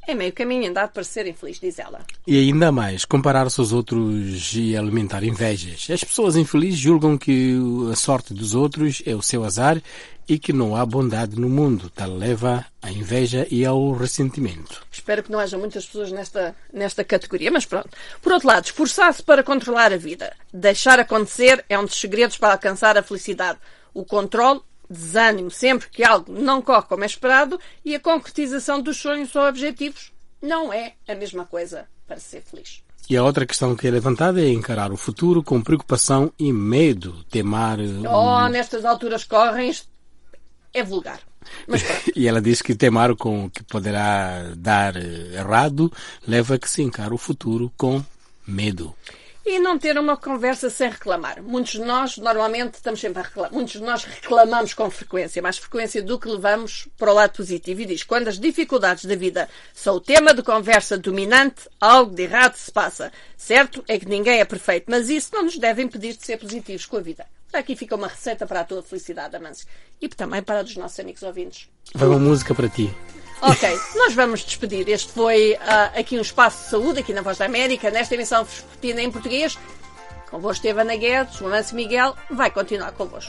Speaker 7: é meio caminho andado para ser infeliz, diz ela.
Speaker 3: E ainda mais, comparar-se aos outros e alimentar invejas. As pessoas infelizes julgam que a sorte dos outros é o seu azar e que não há bondade no mundo. Tal leva à inveja e ao ressentimento.
Speaker 7: Espero que não haja muitas pessoas nesta, nesta categoria, mas pronto. Por outro lado, esforçar-se para controlar a vida. Deixar acontecer é um dos segredos para alcançar a felicidade. O controle, desânimo sempre que algo não corre como é esperado e a concretização dos sonhos ou objetivos não é a mesma coisa para ser feliz.
Speaker 3: E a outra questão que é levantada é encarar o futuro com preocupação e medo, temar...
Speaker 7: Oh, um... nestas alturas correm, é vulgar. Mas
Speaker 3: e ela diz que temar com o que poderá dar errado leva a que se encare o futuro com medo.
Speaker 7: E não ter uma conversa sem reclamar. Muitos de nós, normalmente, estamos sempre a reclamar. Muitos de nós reclamamos com frequência, mais frequência do que levamos para o lado positivo. E diz, quando as dificuldades da vida são o tema de conversa dominante, algo de errado se passa. Certo é que ninguém é perfeito, mas isso não nos deve impedir de ser positivos com a vida. Aqui fica uma receita para a tua felicidade, Amâncio. E também para os nossos amigos ouvintes.
Speaker 3: Vai uma música para ti.
Speaker 7: Ok, nós vamos despedir. Este foi uh, aqui um espaço de saúde, aqui na Voz da América, nesta emissão vespertina em português. Convosco esteve Ana Guedes, o Amâncio Miguel vai continuar convosco.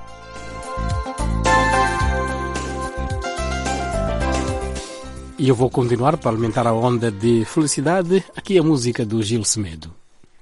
Speaker 3: E eu vou continuar para alimentar a onda de felicidade. Aqui a música do Gil Semedo.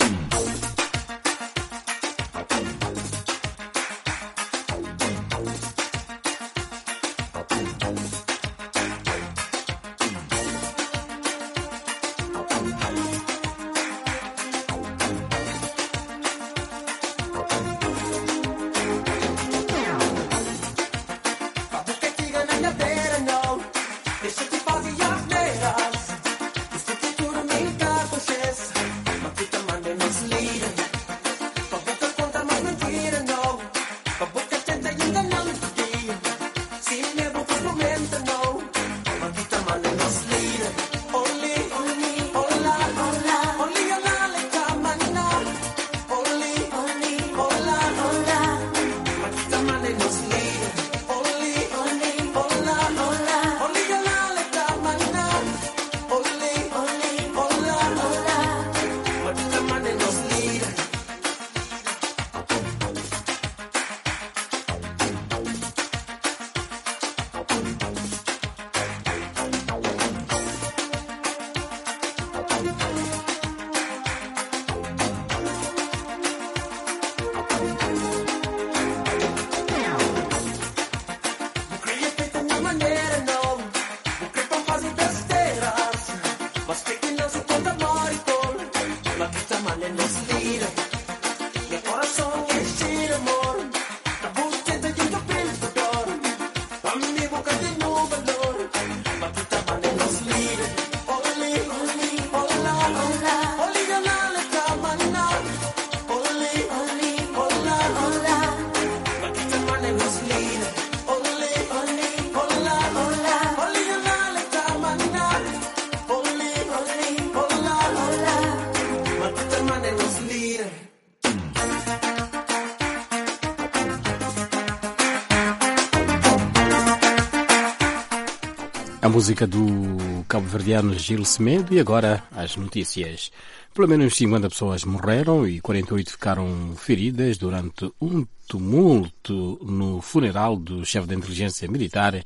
Speaker 3: A música do cabo-verdiano Gil Semedo e agora as notícias. Pelo menos cinquenta pessoas morreram e quarenta e oito ficaram feridas durante um tumulto no funeral do chefe da inteligência militar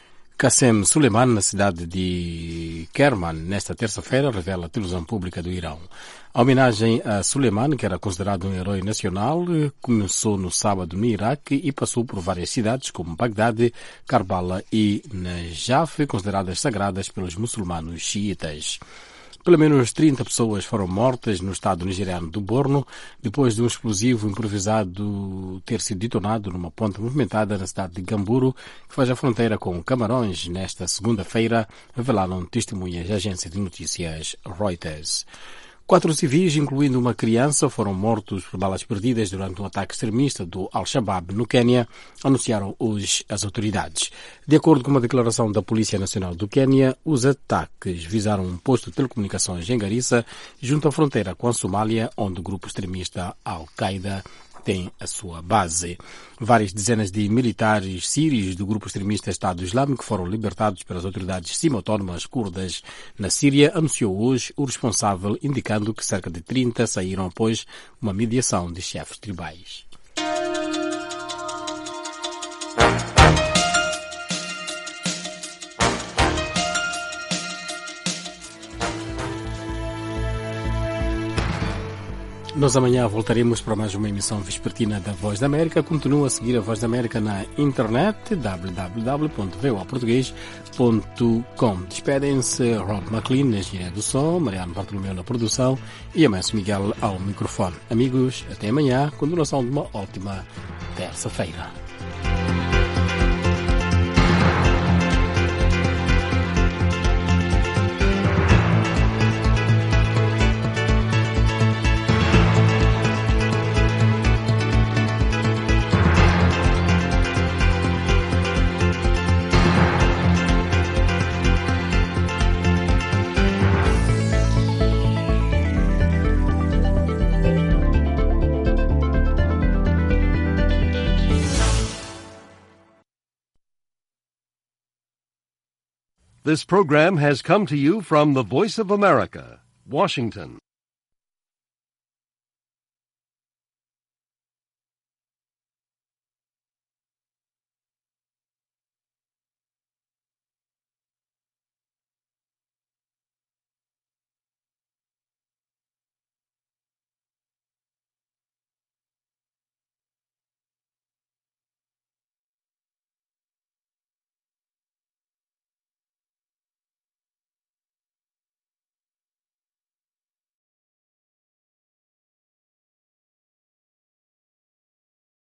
Speaker 3: Qassem Soleimani na cidade de Kerman nesta terça-feira, revela a televisão pública do Irão. A homenagem a Soleimani, que era considerado um herói nacional, começou no sábado no Iraque e passou por várias cidades como Bagdade, Karbala e Najaf, consideradas sagradas pelos muçulmanos xiitas. Pelo menos trinta pessoas foram mortas no estado nigeriano do Borno, depois de um explosivo improvisado ter sido detonado numa ponte movimentada na cidade de Gamburu, que faz a fronteira com Camarões, nesta segunda-feira, revelaram testemunhas da agência de notícias Reuters. Quatro civis, incluindo uma criança, foram mortos por balas perdidas durante um ataque extremista do Al-Shabaab no Quênia, anunciaram hoje as autoridades. De acordo com uma declaração da Polícia Nacional do Quênia, os ataques visaram um posto de telecomunicações em Garissa, junto à fronteira com a Somália, onde o grupo extremista Al-Qaeda tem a sua base. Várias dezenas de militares sírios do grupo extremista Estado Islâmico foram libertados pelas autoridades semi-autónomas curdas na Síria, anunciou hoje o responsável, indicando que cerca de trinta saíram após uma mediação de chefes tribais. Nós amanhã voltaremos para mais uma emissão vespertina da Voz da América. Continua a seguir a Voz da América na internet, w w w ponto v o a português ponto com. Despedem-se Rob McLean na engenharia do som, Mariano Bartolomeu na produção e Amancio Miguel ao microfone. Amigos, até amanhã, continuação de uma ótima terça-feira.
Speaker 17: This program has come to you from the Voice of America, Washington.